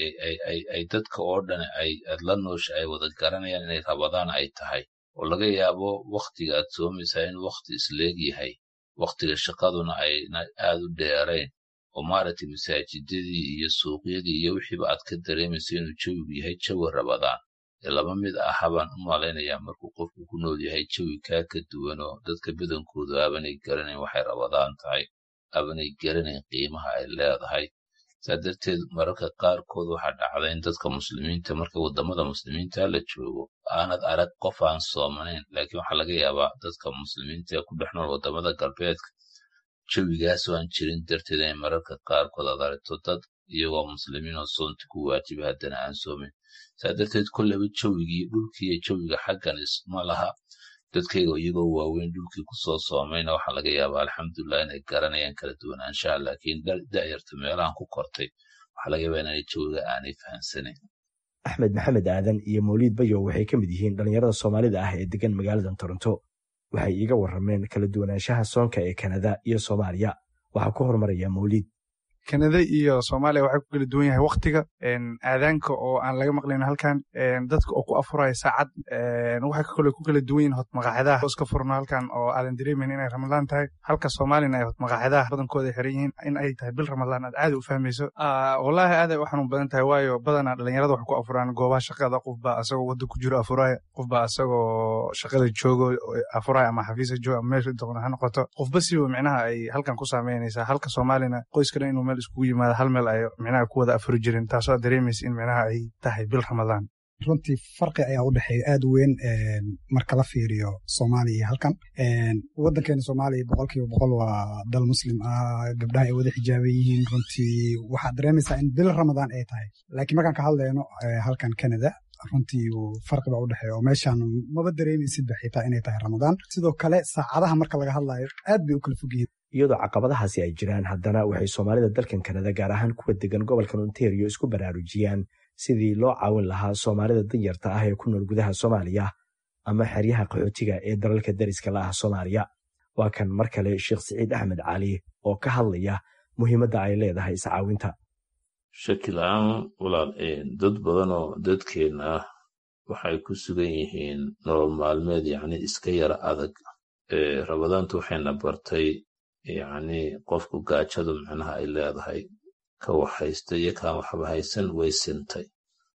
ay dadka oo dhan aad la noosha ay wada garanayaan inay rabadaan ay tahay, oo laga yaabo waqtiga aad soomaysaa inuu waqti isleeg yahay, waqtiga shaqaduna ayna aad u dheerayn, oo maaragtay masaajidadii iyo suuqyadii iyo wixiiba aad ka dareemaysa inuu jawigu yahay jawi rabadaan. laba mid aha baan u malaynayaa markuu qofku ku nool yahay jawi kaa ka duwan oo dadka badankoodu aabanay garanayn waxay rabadaan tahay, aabanay garanayn qiimaha ay leedahay. saa darteed mararka qaarkood waxaa dhacda in dadka muslimiinta marka wadamada muslimiinta la joogo aanad arag qof aan soomanayn, laakiin waxaa laga yaabaa dadka muslimiinta ee ku dhex nool wadamada galbeedka jawigaas oo aan jirin darteed inay mararka qaarkood aad aragto dad iyagoo muslimiin oo soonti ku waajiba haddana aan soomin. saa darteed kolleyba jawigii dhulkii iyo jawiga xaggan isma laha. dadkayga iyagoo waaweyn dhulkii kusoo soomayna waxaa laga yaabaa alxamdulilah inay garanayaan kala duwanaanshaha, laakiin da'yarta meelahan ku kortay waxaa laga yaabaa inay jawiga aanay fahansanayn. Axmed Maxamed Aadan iyo Mawliid Bayo waxay ka mid yihiin dhalinyarada Soomaalida ah ee degan magaalada Toronto. waxay iiga warrameen kala duwanaanshaha soonka ee Kanada iyo Soomaaliya. waxaa ku hormaraya Mawliid. Kanada iyo Soomaaliya waxay ku kala duwan yahay waqtiga aadaanka oo aan laga maqlayn halkan, dadka oo ku afuraya saacad, waxay ku kala duwan yihiin hot maqaaxidaha iska furno halkan oo aadan dareemaynin inay Ramadaan tahay, halka Soomaalina ay hot maqaaxidaha badankooda ay xiran yihiin in ay tahay bil Ramadaan aad caadi u fahmayso. wallaahi aad ay u xanuun badan tahay, waayo badanaa dhalinyarada waxay ku afuraan goobaha shaqada, qofbaa asagoo wadda ku jiro afuraya, qofbaa asagoo shaqada joogo afuraya ama xafiisa joogo ama meesha doona ha noqoto, qofba siba micnaha ay halkan ku saameynaysaa, halka Soomaalina qoyskana inuu meel iskugu yimaado hal meel ay micnaha ku wada afuri jirin, taasoo dareemaysa in micnaha ay tahay bil Ramadaan. runtii farqi ayaa u dhexeeya aad u weyn marka la fiiriyo Soomaaliya iyo halkan. waddankeena Soomaaliya 100% waa dal muslim ah, gabdhaha ay wada xijaaban yihiin, runtii waxaad dareemaysaa in bil Ramadaan ay tahay. laakiin markaan ka hadlayno halkan Canada, runtii farqi baa u dhexeeya oo meeshaan maba dareemaysidba xitaa inay tahay Ramadaan. sidoo kale saacadaha marka laga hadlayo aad bay u kala fog yihiin. iyadoo caqabadahaasi ay jiraan, haddana waxay Soomaalida dalkan Kanada gaar ahaan kuwa degan gobolkan Ontario isku baraarujiyaan sidii loo caawin lahaa Soomaalida danyarta ah ee ku nool gudaha Soomaaliya ama xeryaha qaxootiga ee dalalka dariska la ah Soomaaliya. waa kan mar kale Sheekh Siciid Axmed Cali oo ka hadlaya muhiimadda ay leedahay iscaawinta. shaki la'aan walaal, dad badan oo dadkeena ah waxay ku sugan yihiin nolol maalmeed yacni iska yara adag. rabadaantu waxayna bartay yacni qofku gaajadu macnaha ay leedahay, ka wax haysta iyo kaan waxba haysan way sintay.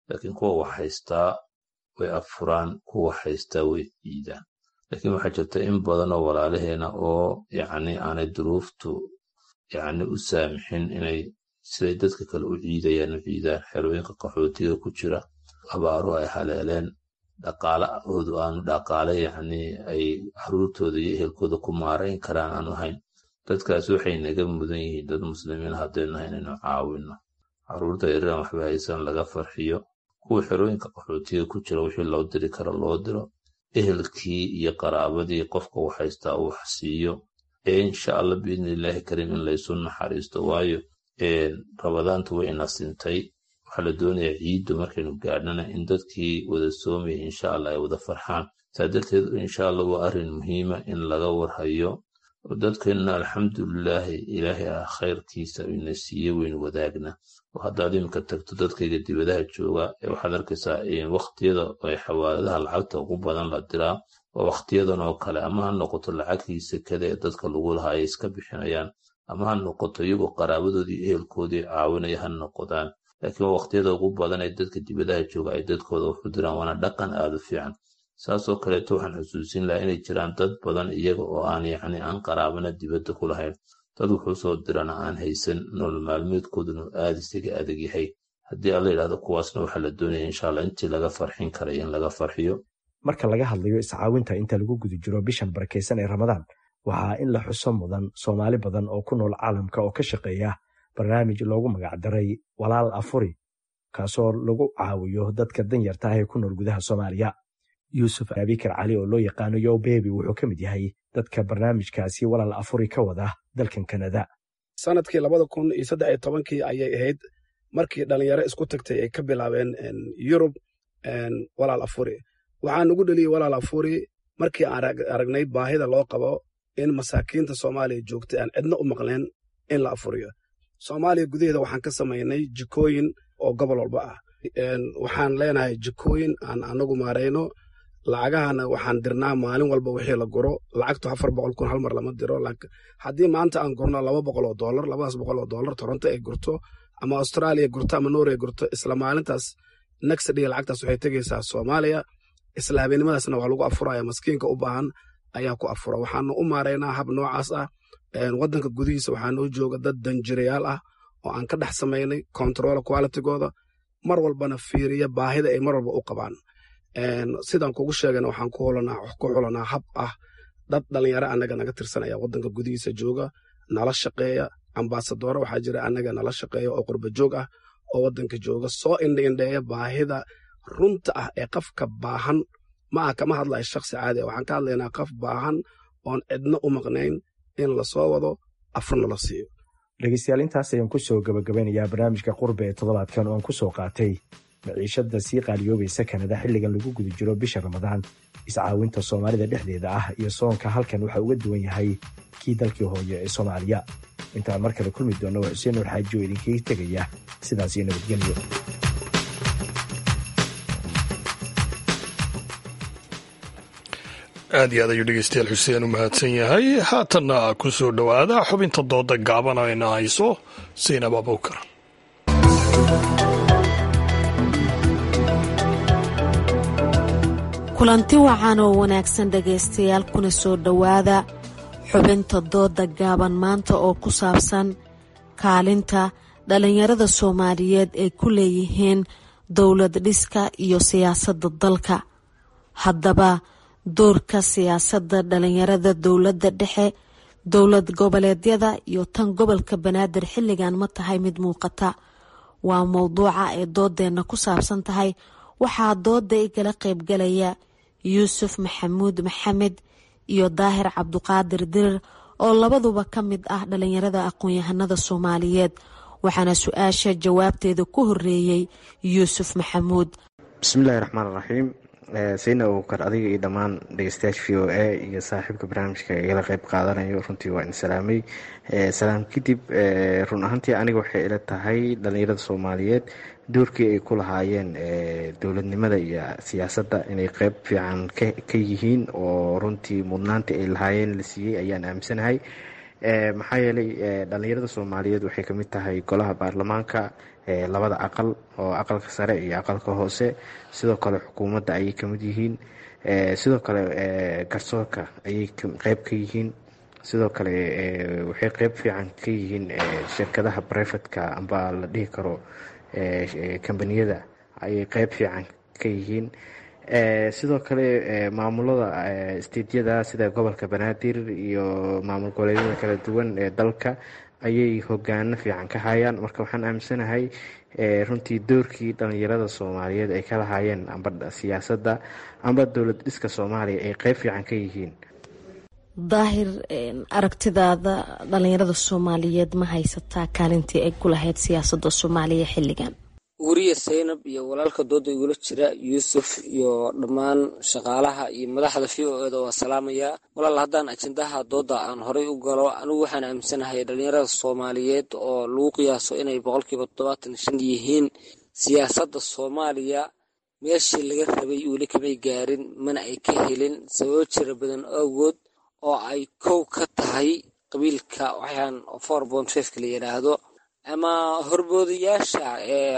laakiin kuwa wax haystaa way affuraan, kuwa wax haystaa way ciidaan. laakiin waxaa jirta in badan oo walaalaheena oo yacni aanay duruuftu yacni u saamixin inay siday dadka kale u ciidayaan u ciidaan. xerooyinka qaxootiga ku jira, abaaru ay haleeleen, dhaqaalahoodu aanu dhaqaale yacni ay caruurtooda iyo ehelkooda ku maarayn karaan aanu hayn. dadkaas waxay naga mudan yihiin dad muslimiin haddaynu nahay inaynu caawino. caruurta yaryar waxba haysan laga farxiyo. kuwa xerooyinka qaxootiga ku jira wixii loo diri kara loo diro. ehelkii iyo qaraabadii qofka wax haystaa uu wax siiyo. insha allah biidnillaahi kariim in laysu naxariisto, waayo rabadaantu way ina sintay. waxaa la doonayaa ciiddu markaynu gaadhnana in dadkii wada soomaya insha allah ay wada farxaan. saa darteed insha allah waa arrin muhiima in laga warhayo. dadkeenna alxamdulilaahi ilaahay ah khayrkiisa ina siiye weynu wadaagna. haddaad iminka tagto dadkayga dibadaha jooga waxaad arkaysaa waqtiyada ay xawaaladaha lacagta ugu badan la diraa waa waqtiyadan oo kale, ama ha noqoto lacagtii sekada ee dadka lagu lahaa ay iska bixinayaan, ama ha noqoto iyagoo qaraabadoodii ehelkoodii caawinaya ha noqdaan. laakiin waa waqtiyada ugu badan ee dadka dibadaha jooga ay dadkooda waxu diraan, waana dhaqan aada u fiican. saasoo kaleeto waxaan xusuusin lahaa inay jiraan dad badan iyaga oo aan yacni aan qaraabana dibadda ku lahayn. dad wuxuu soo dirana aan haysan, nolol maalmeedkooduna aada isaga adag yahay. haddii alla yidhahdo kuwaasna waxaa la doonaya insha allah intii laga farxin karay in laga farxiyo. marka laga hadlayo iscaawinta inta lagu guda jiro bishan barakaysan ee ramadaan, waxaa in la xuso mudan Soomaali badan oo ku nool caalamka oo ka shaqeeya barnaamij loogu magacdaray Walaal Afuri, kaasoo lagu caawiyo dadka danyarta ah ee ku nool gudaha Soomaaliya. Yuusuf Abikar Cali oo loo yaqaano Yo Baby wuxuu ka mid yahay dadka barnaamijkaasi Walaal Afuri ka wada dalkan Kanada. sanadkii 2013 ayay ahayd markii dhalinyaro isku tagtay ay ka bilaabeen Yurub Walaal Afuri. waxaan ugu dhaliyay Walaal Afuri markii aan aragnay baahida loo qabo in masaakiinta Soomaaliya joogta aan cidna u maqleen in la afuriyo. Soomaaliya gudaheeda waxaan ka samaynay jikooyin oo gobol walba ah. waxaan leenahay jikooyin aan anagu maarayno. lacagahana waxaan dirnaa maalin walba wixii la guro. lacagtu 400 kun hal mar lama diro. haddii maanta aan gurno $200, $200 Toronto ay gurto, ama Australia gurto, ama Norway gurto, isla maalintaas next day lacagtaas waxay tegaysaa Soomaaliya. isla habeenimadaasna waa lagu afuraya. maskiinka u baahan ayaa ku afura. waxaanu u maaraynaa hab noocaas ah. waddanka gudihiisa waxaa noo jooga dad danjirayaal ah oo aan ka dhex samaynay control qualitygooda, mar walbana fiiriya baahida ay mar walba u qabaan. sidaan kugu sheegana waxaan ku xulanaa hab ah dad dhalinyaro annaga naga tirsanaya waddanka gudihiisa jooga, nala shaqeeya. ambaasadooro waxaa jira annaga nala shaqeeya oo qurba joog ah oo waddanka jooga, soo indheeya baahida runta ah ee qofka baahan. ma aha kama hadlayo shakhsi caadi ah, waxaan ka hadlaynaa qof baahan oon cidna u maqnayn in lasoo wado afurna la siiyo. dhegeystayaal, intaas ayaan ku soo gabagabeynayaa barnaamijka qurbe ee toddobaadkan oo aan ku soo qaatay maciishada sii qaaliyoobaysa Kanada xilligan lagu guda jiro bisha Ramadaan, iscaawinta Soomaalida dhexdeeda ah iyo soonka halkan waxa uga duwan yahay kii dalkii hooyo ee Soomaaliya. intaan mar kale kulmi doono waa Xuseen Nuur Xaaji oo idinkaga tegaya sidaas iyo nabadgelyo. aad iyo aad ayuu dhegeystayaal xuseen u mahadsan yahay. haatanna ku soo dhowaada xubinta dooda gaaban oo ina hayso Zaynab Abuukar. kulanti wacan oo wanaagsan dhegaystayaal, kuna soo dhowaada xubinta dooda gaaban maanta oo ku saabsan kaalinta dhalinyarada Soomaaliyeed ay ku leeyihiin dowlad dhiska iyo siyaasadda dalka. haddaba doorka siyaasadda dhalinyarada dowladda dhexe, dowlad goboleedyada iyo tan gobolka Banaadir xilligan ma tahay mid muuqata? waa mowduuca ay doodeenna ku saabsan tahay. waxaa dooda igala qaybgalaya Yuusuf Maxamuud Maxamed iyo Daahir Cabduqaadir Dirir oo labaduba ka mid ah dhalinyarada aqoon-yahanada Soomaaliyeed. waxaana su-aasha jawaabteeda ku horeeyey Yuusuf Maxamuud. bismillaahi raxmaan raxiim. Zaynab Abuukar, adiga iyo dhammaan dhegeystayaasha VOA iyo saaxiibka barnaamijka igala qayb qaadanayo, runtii waa in salaamay. salaam kadib, run ahaantii aniga waxay ila tahay dhalinyarada Soomaaliyeed doorkii ay ku lahaayeen dowladnimada iyo siyaasadda inay qayb fiican ka yihiin, oo runtii mudnaanta ay lahaayeen la siiyey ayaan aaminsanahay. maxaa yeelay dhalinyarada soomaaliyeed waxay ka mid tahay golaha baarlamaanka labada aqal oo aqalka sare iyo aqalka hoose, sidoo kale xukuumadda ayay ka mid yihiin, sidoo kale garsoorka ayay qeyb ka yihiin, sidoo kale waxay qeyb fiican ka yihiin shirkadaha brivatka amba la dhihi karo kambaniyada ayay qeyb fiican ka yihiin. sidoo kale maamulada steedyada sida gobolka banaadir iyo maamul goboleedyada kala duwan ee dalka ayay hogaano fiican ka hayaan. Marka waxaan aaminsanahay runtii doorkii dhalinyarada soomaaliyeed ay ka lahaayeen amba siyaasadda amba dowlad dhiska soomaaliya ay qeyb fiican ka yihiin. daahir, aragtidaada dhalinyarada soomaaliyeed ma haysataa kaalintii ay ku lahayd siyaasadda soomaaliya xilligan? weriye Zaynab iyo walaalka dooda igula jira Yuusuf iyo dhammaan shaqaalaha iyo madaxda VOA-da waa salaamaya. walaal haddaan ajendaha dooda aan horay u galo, anigu waxaan aaminsanahay dhalinyarada soomaaliyeed oo lagu qiyaaso inay 75% yihiin siyaasadda soomaaliya meeshii laga rabay weli kamay gaarin, mana ay ka helin sababo jira badan awgood oo ay kow ka tahay qabiilka waxaan 4.5 la yiraahdo ama horboodayaasha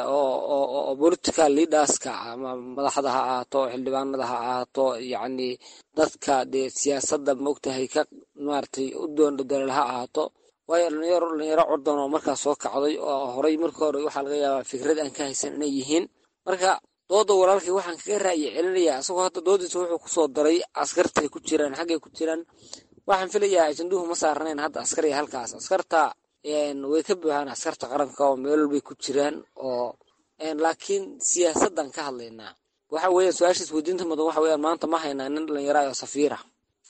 oo political leaderska ama madaxda ha ahaato xildhibaanada ha ahaato, yacni dadka dee siyaasadda maogtahay ka maaragtay u doondadalal ha ahaato. waayo dhalinyaro curdan oo markaas soo kacday oo horay marka hore waxaa laga yaabaa fikrad aan ka haysan inay yihiin. marka dooda walaalkii waxaan kaga ra'yi celinayaa, isagoo hadda doodiisa wuxuu kusoo daray askartay ku jiraan, xaggay ku jiraan. waxaan filayaa ajanduhu ma saarnayn hadda askariya halkaas. askarta way ka buuxaan askarta qaranka oo meel walbay ku jiraan oo laakiin siyaasaddan ka hadlaynaa. waxa weeyaan su-aashaas weydiinta mudan waxa weeyaan maanta ma haynaa nin dhalinyaro oo safiira.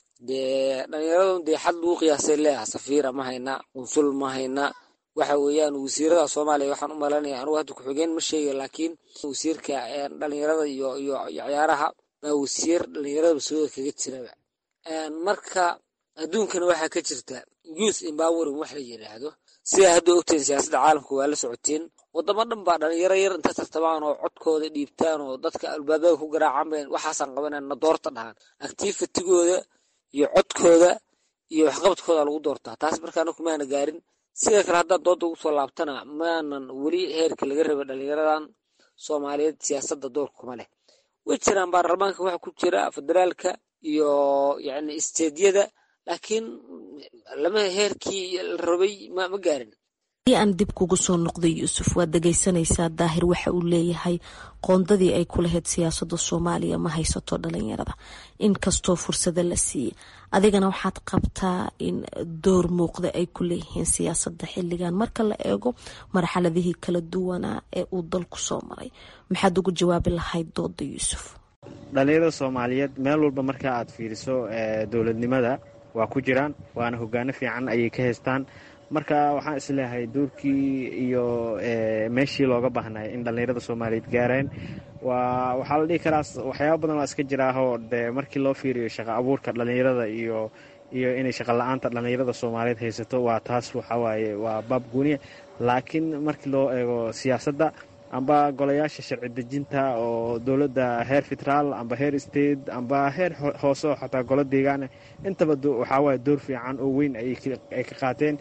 dee dhalinyaradu dee xad lagu qiyaasay leeyaha safiira ma haynaa, qunsul ma haynaa. waxa weeyaan wasiirada soomaaliya waxaan u malaynayaa anugu hadda ku-xigeen ma sheegay, laakiin wasiirka dhalinyarada iyo ciyaaraha baa wasiir dhalinyarada mas-uuliyada kaga jiraba. marka adduunkana waxaa ka jirta youth empowering wax la yidhaahdo. sidaa hadda ogteen siyaasadda caalamka waa la socoteen, wadamo dhan baa dhalinyaro yar inta tartamaan oo codkooda dhiibtaan oo dadka albaabada ku garaacaan waxaasaan qabanayna doorta dhahaan. activitigooda iyo codkooda iyo waxqabadkooda lagu doortaa. taas markaana kumaana gaarin. sidoo kale haddaan dooda ugu soo laabtana maanan weli heerka laga rabay dhalinyaradan soomaaliyeed siyaasadda door kuma leh. way jiraan baarlamaanka waxa ku jira federaalka iyo yacni isteedyada, laakiin lama heerkii la rabay ma gaarin. aan dib kugu soo noqday Yuusuf, waad dhegaysanaysaa daahir waxa uu leeyahay qoondadii ay ku lahayd siyaasadda soomaaliya ma haysato dhalinyarada inkastoo fursado la siiyey. adigana waxaad qabtaa in door muuqda ay ku leeyihiin siyaasadda xilligan marka la eego marxaladihii kala duwanaa ee uu dalku soo maray. maxaad ugu jawaabi lahayd dooda Yuusuf? dhalinyarada soomaaliyeed meel walba marka aad fiiriso dowladnimada waa ku jiraan, waana hogaano fiican ayay ka haystaan. marka waxaan isleeyahay doorkii iyo meeshii looga baahnay in dhalinyarada soomaaliyeed gaareen waxaa la dhihi karaa waxyaaba badan waa iska jiraahoo de markii loo fiiriyo shaqa abuurka dhalinyarada iyo inay shaqa la-aanta dhalinyarada soomaaliyeed haysato waa taas waxawaaye waa baab guuniya. laakiin markii loo eego siyaasadda amba golayaasha sharci dejinta oo dowladda heer federaal amba heer state amba heer hoose oo xataa golo deegaane intaba waxawaaye door fiican oo weyn ay ka qaateen.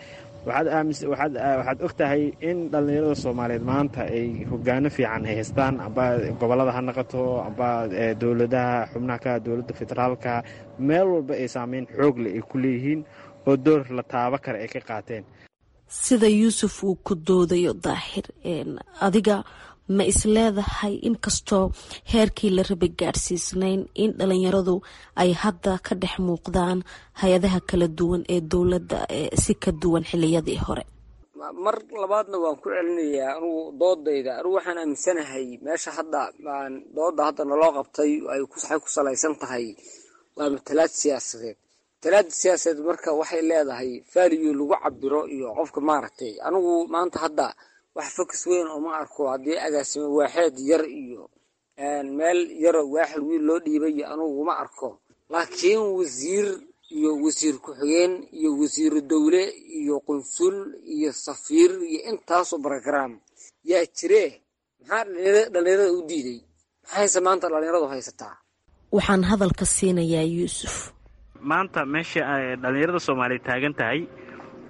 waxaad og tahay in dhalinyarada soomaaliyeed maanta ay hogaano fiican ay haystaan, amba gobolada ha noqoto amba dowladaha xubnaha ka dowladda federaalka, meel walba ay saameyn xoogle ay ku leeyihiin oo door la taabo kale ay ka qaateen. sida Yuusuf uu ku doodayo daahir, adiga ma isleedahay inkastoo heerkii la rabay gaadhsiisnayn in dhalinyaradu ay hadda ka dhex muuqdaan hay-adaha kala duwan ee dowladda si ka duwan xiliyadii hore? mar labaadna waan ku celinayaa anugu doodayda. anugu waxaan aaminsanahay meesha hadda dooda hadda naloo qabtay waxay ku salaysan tahay waa matalaad siyaasadeed. matalaada siyaasadeed marka waxay leedahay value lagu cabiro iyo qofka maaragtay. anigu maanta hadda wax fokus weyn oo ma arko haddii agaasimo waaxeed yar iyo meel yaroo waaxid wiil loo dhiibay anugu ma arko. laakiin wasiir iyo wasiir ku-xigeen iyo wasiiru dowle iyo qunsul iyo safiir iyo intaasoo program yaa jiree maxaa dhalinyarada u diiday? maxayse maanta dhalinyaradu haysataa? waxaan hadalka siinayaa Yuusuf. maanta meesha ay dhalinyarada soomaaliyeed taagan tahay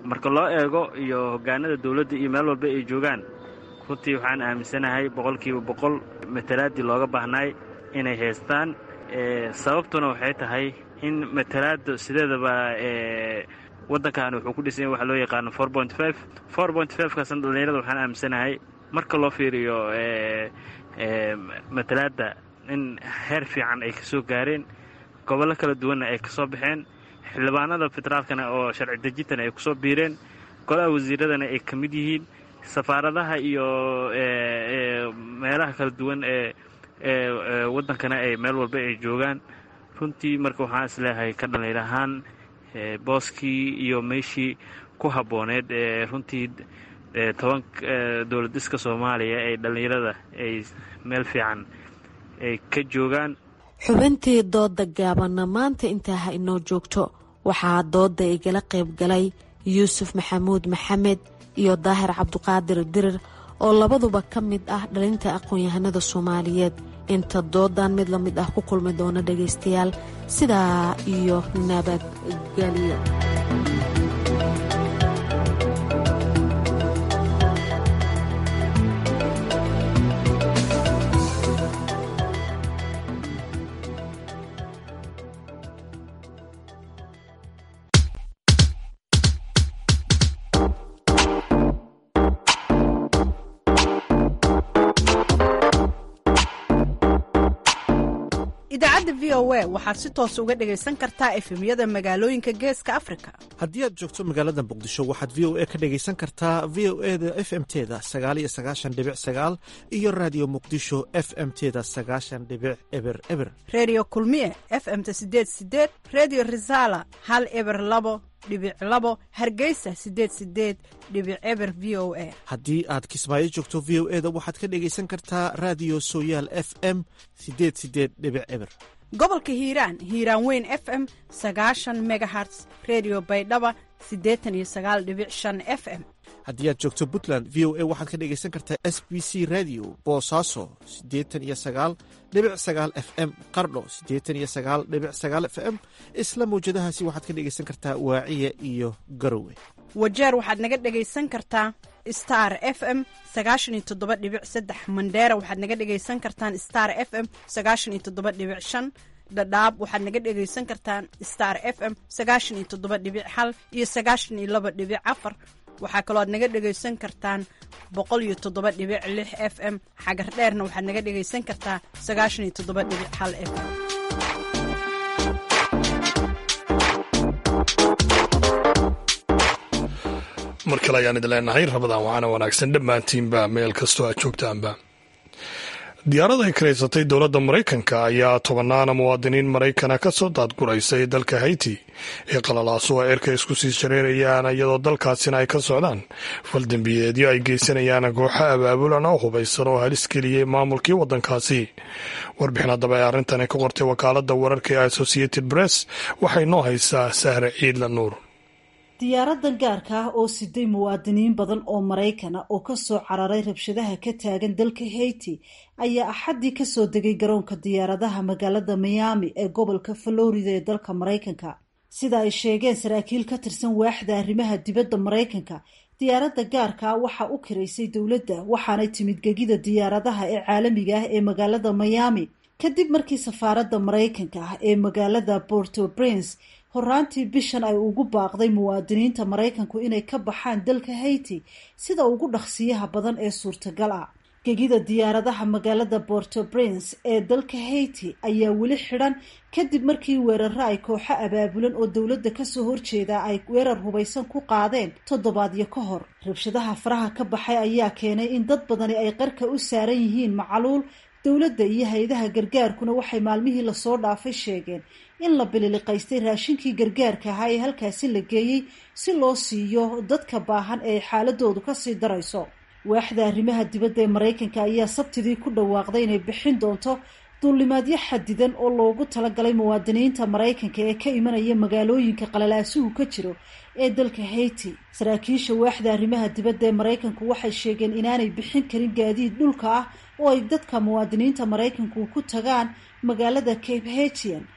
marka loo eego iyo hogaanada dowladda iyo meel walba ay joogaan runtii waxaan aaminsanahay 100% matalaadii looga baahnaay inay haystaan sababtuna waxay tahay in matalaada sideedaba waddankan wuxuu ku dhisan yahay waxa loo yaqaan 4.5 kaasna dhalinyarada waxaan aaminsanahay marka loo fiiriyo matalaada in heer fiican ay kasoo gaareen gobollo kala duwanna ay kasoo baxeen xildhibaanada federaalkana oo sharci dejintana ay kusoo biireen golaha wasiiradana ay ka mid yihiin safaaradaha iyo meelaha kala duwan ee waddankana ay meel walba ay joogaan runtii marka waxaan isleeyahay ka dhalinyar ahaan booskii iyo meeshii ku habbooneed runtii dowlad dhiska Soomaaliya ee dhalinyarada ay meel fiican ay ka joogaan. xubintii dooda gaabanna maanta intaa ha inoo joogto waxaa dooda igala qayb galay yuusuf maxamuud maxamed iyo daahir cabduqaadir dirir oo labaduba ka mid ah dhalinta aqoon-yahanada Soomaaliyeed inta doodan mid la mid ah ku kulmi doona dhagaystayaal sidaa iyo nabadgelyo. idaacadda VOA waxaad si toos uga dhagaysan kartaa efemyada magaalooyinka geeska Afrika. haddii aad joogto magaalada muqdisho waxaad VOA ka dhagaysan kartaa VOA-da FM-teeda 99.9 iyo radio muqdisho FM-teeda 90.0. radio kulmiye FM-ta 88, radio Risala 102.2, Hargeysa 88.0 VOA. haddii aad Kismaayo joogto VOA-da waxaad ka dhagaysan kartaa radio Sooyaal FM 88.0. gobolka hiiraan weyn FM 90 megahertz, radio Baydhaba 89.5 FM. haddii aad joogto Puntland VOA waxaad ka dhagaysan kartaa SBC radio Boosaaso 89.9 FM, Qardho 89.9 FM. isla mawjadahaasi waxaad ka dhagaysan kartaa Waaciya iyo Garowe. wajeer waxaad naga dhagaysan kartaa Star FM 97.3, Mandheera waxaad naga dhagaysan kartaan Star FM 97.5, Dadaab waxaad naga dhagaysan kartaan Star FM 97.1 iyo 92.4. waxaa kaloo aad naga dhagaysan kartaan 107.6 FM. xagar dheerna waxaad naga dhagaysan kartaa 97.1 FM. mar kale ayaan idin leenahay rabadaan waxaana wanaagsan dhammaantiinba meel kastoo aad joogtaanba. diyaarad ay karaysatay dowladda maraykanka ayaa 10 muwaadiniin maraykana ka soo daadguraysay dalka hayti ee qalalaaso ay erka isku sii shareerayaan iyadoo dalkaasina ay ka socdaan faldambiyeedyo ay geysanayaan kooxo abaabulan oo hubaysan oo halis geliyey maamulkii waddankaasi. warbixin haddaba ee arrintan ka qortay wakaaladda wararka ee Associated Press waxay noo haysaa Sahre Ciidla Nuur. diyaaradan gaarka ah oo siday muwaadiniin badan oo Maraykana oo ka soo cararay rabshadaha ka taagan dalka Haiti ayaa axadii ka soo degay garoonka diyaaradaha magaalada Miami ee gobolka Florida ee dalka Maraykanka. sida ay sheegeen saraakiil ka tirsan waaxda arrimaha dibadda Maraykanka, diyaaradda gaarka ah waxa u kireysay dowladda waxaanay timid gegida diyaaradaha ee caalamiga ah ee magaalada Miami kadib markii safaaradda Maraykanka ah ee magaalada Port-au-Prince horaantii bishan ay ugu baaqday muwaadiniinta Maraykanku inay ka baxaan dalka Haiti sida ugu dhaqsiyaha badan ee suurtagal ah. gegida diyaaradaha magaalada Port-au-Prince ee dalka Haiti ayaa weli xidhan kadib markii weeraro ay kooxo abaabulan oo dowladda kasoo horjeeda ay weerar hubaysan ku qaadeen toddobaadyo ka hor. rabshadaha faraha ka baxay ayaa keenay in dad badani ay qarka u saaran yihiin macaluul. dowladda iyo hay-adaha gargaarkuna waxay maalmihii lasoo dhaafay sheegeen in la bililiqaystay raashinkii gargaarka ahaa ee halkaasi la geeyey si loo siiyo dadka baahan ee xaaladoodu kasii darayso. waaxda arrimaha dibadda ee Maraykanka ayaa sabtidii ku dhawaaqday inay bixin doonto duulimaadyo xadidan oo loogu talagalay muwaadiniinta Maraykanka ee ka imanaya magaalooyinka qalalaasuhu ka jiro ee dalka Haiti. saraakiisha waaxda arrimaha dibadda ee Maraykanku waxay sheegeen inaanay bixin karin gaadiid dhulka ah oo ay dadka muwaadiniinta Maraykanku ku tagaan magaalada Cape Haitian,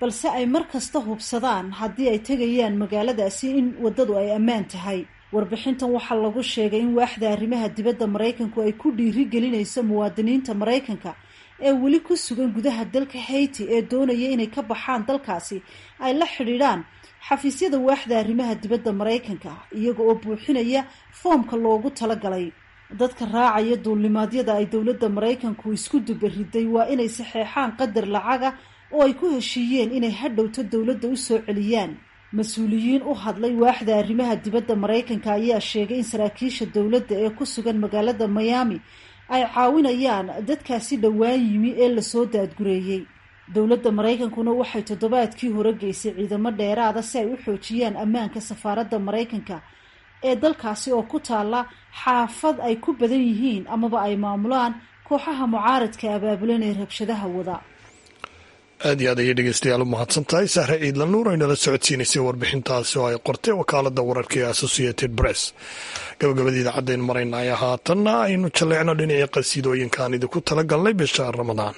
balse ay mar kasta hubsadaan haddii ay tegayaan magaaladaasi in waddadu ay ammaan tahay. warbixintan waxaa lagu sheegay in waaxda arrimaha dibadda Maraykanku ay ku dhiirigelinayso muwaadiniinta Maraykanka ee weli ku sugan gudaha dalka Haiti ee doonaya inay ka baxaan dalkaasi ay la xidhiidhaan xafiisyada waaxda arrimaha dibadda Maraykanka iyaga oo buuxinaya foomka loogu talagalay. dadka raacaya duulimaadyada ay dowladda Maraykanku isku dubariday waa inay saxeexaan qadar lacaga oo ay ku heshiiyeen inay hadhowto dowladda u soo celiyaan. mas-uuliyiin u hadlay waaxda arrimaha dibadda Maraykanka ayaa sheegay in saraakiisha dowladda ee ku sugan magaalada Miami ay caawinayaan dadkaasi dhowaan yimi ee lasoo daadgureeyey. dowladda Maraykankuna waxay toddobaadkii hore geysay ciidamo dheeraada si ay u xoojiyaan ammaanka safaaradda Maraykanka ee dalkaasi oo ku taala xaafad ay ku badan yihiin amaba ay maamulaan kooxaha mucaaradka abaabulan ee rabshadaha wada. aad iyo aad ayay dhegeystayaal u mahadsan tahay Sahre Ciidla Nuur ay nala socodsiinaysay warbixintaasi oo ay qortay wakaaladda wararka ee Associated Press. gabagabadii idaacadeen maraynay haatanna aynu jaleecno dhinacii qasiidooyinkaan idinku talagalnay bisha Ramadaan.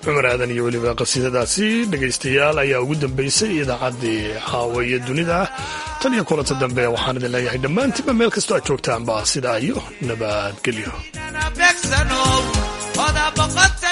cumar aadan iyo weliba qasiidadaasi dhegaystayaal ayaa ugu dambaysay idaacaddii caawa iyo dunida tan iyo kulanta dambe waxaan idin leeyahay dhammaantiinba meel kastoo aad joogtaanba sidaa iyo nabadgelyo.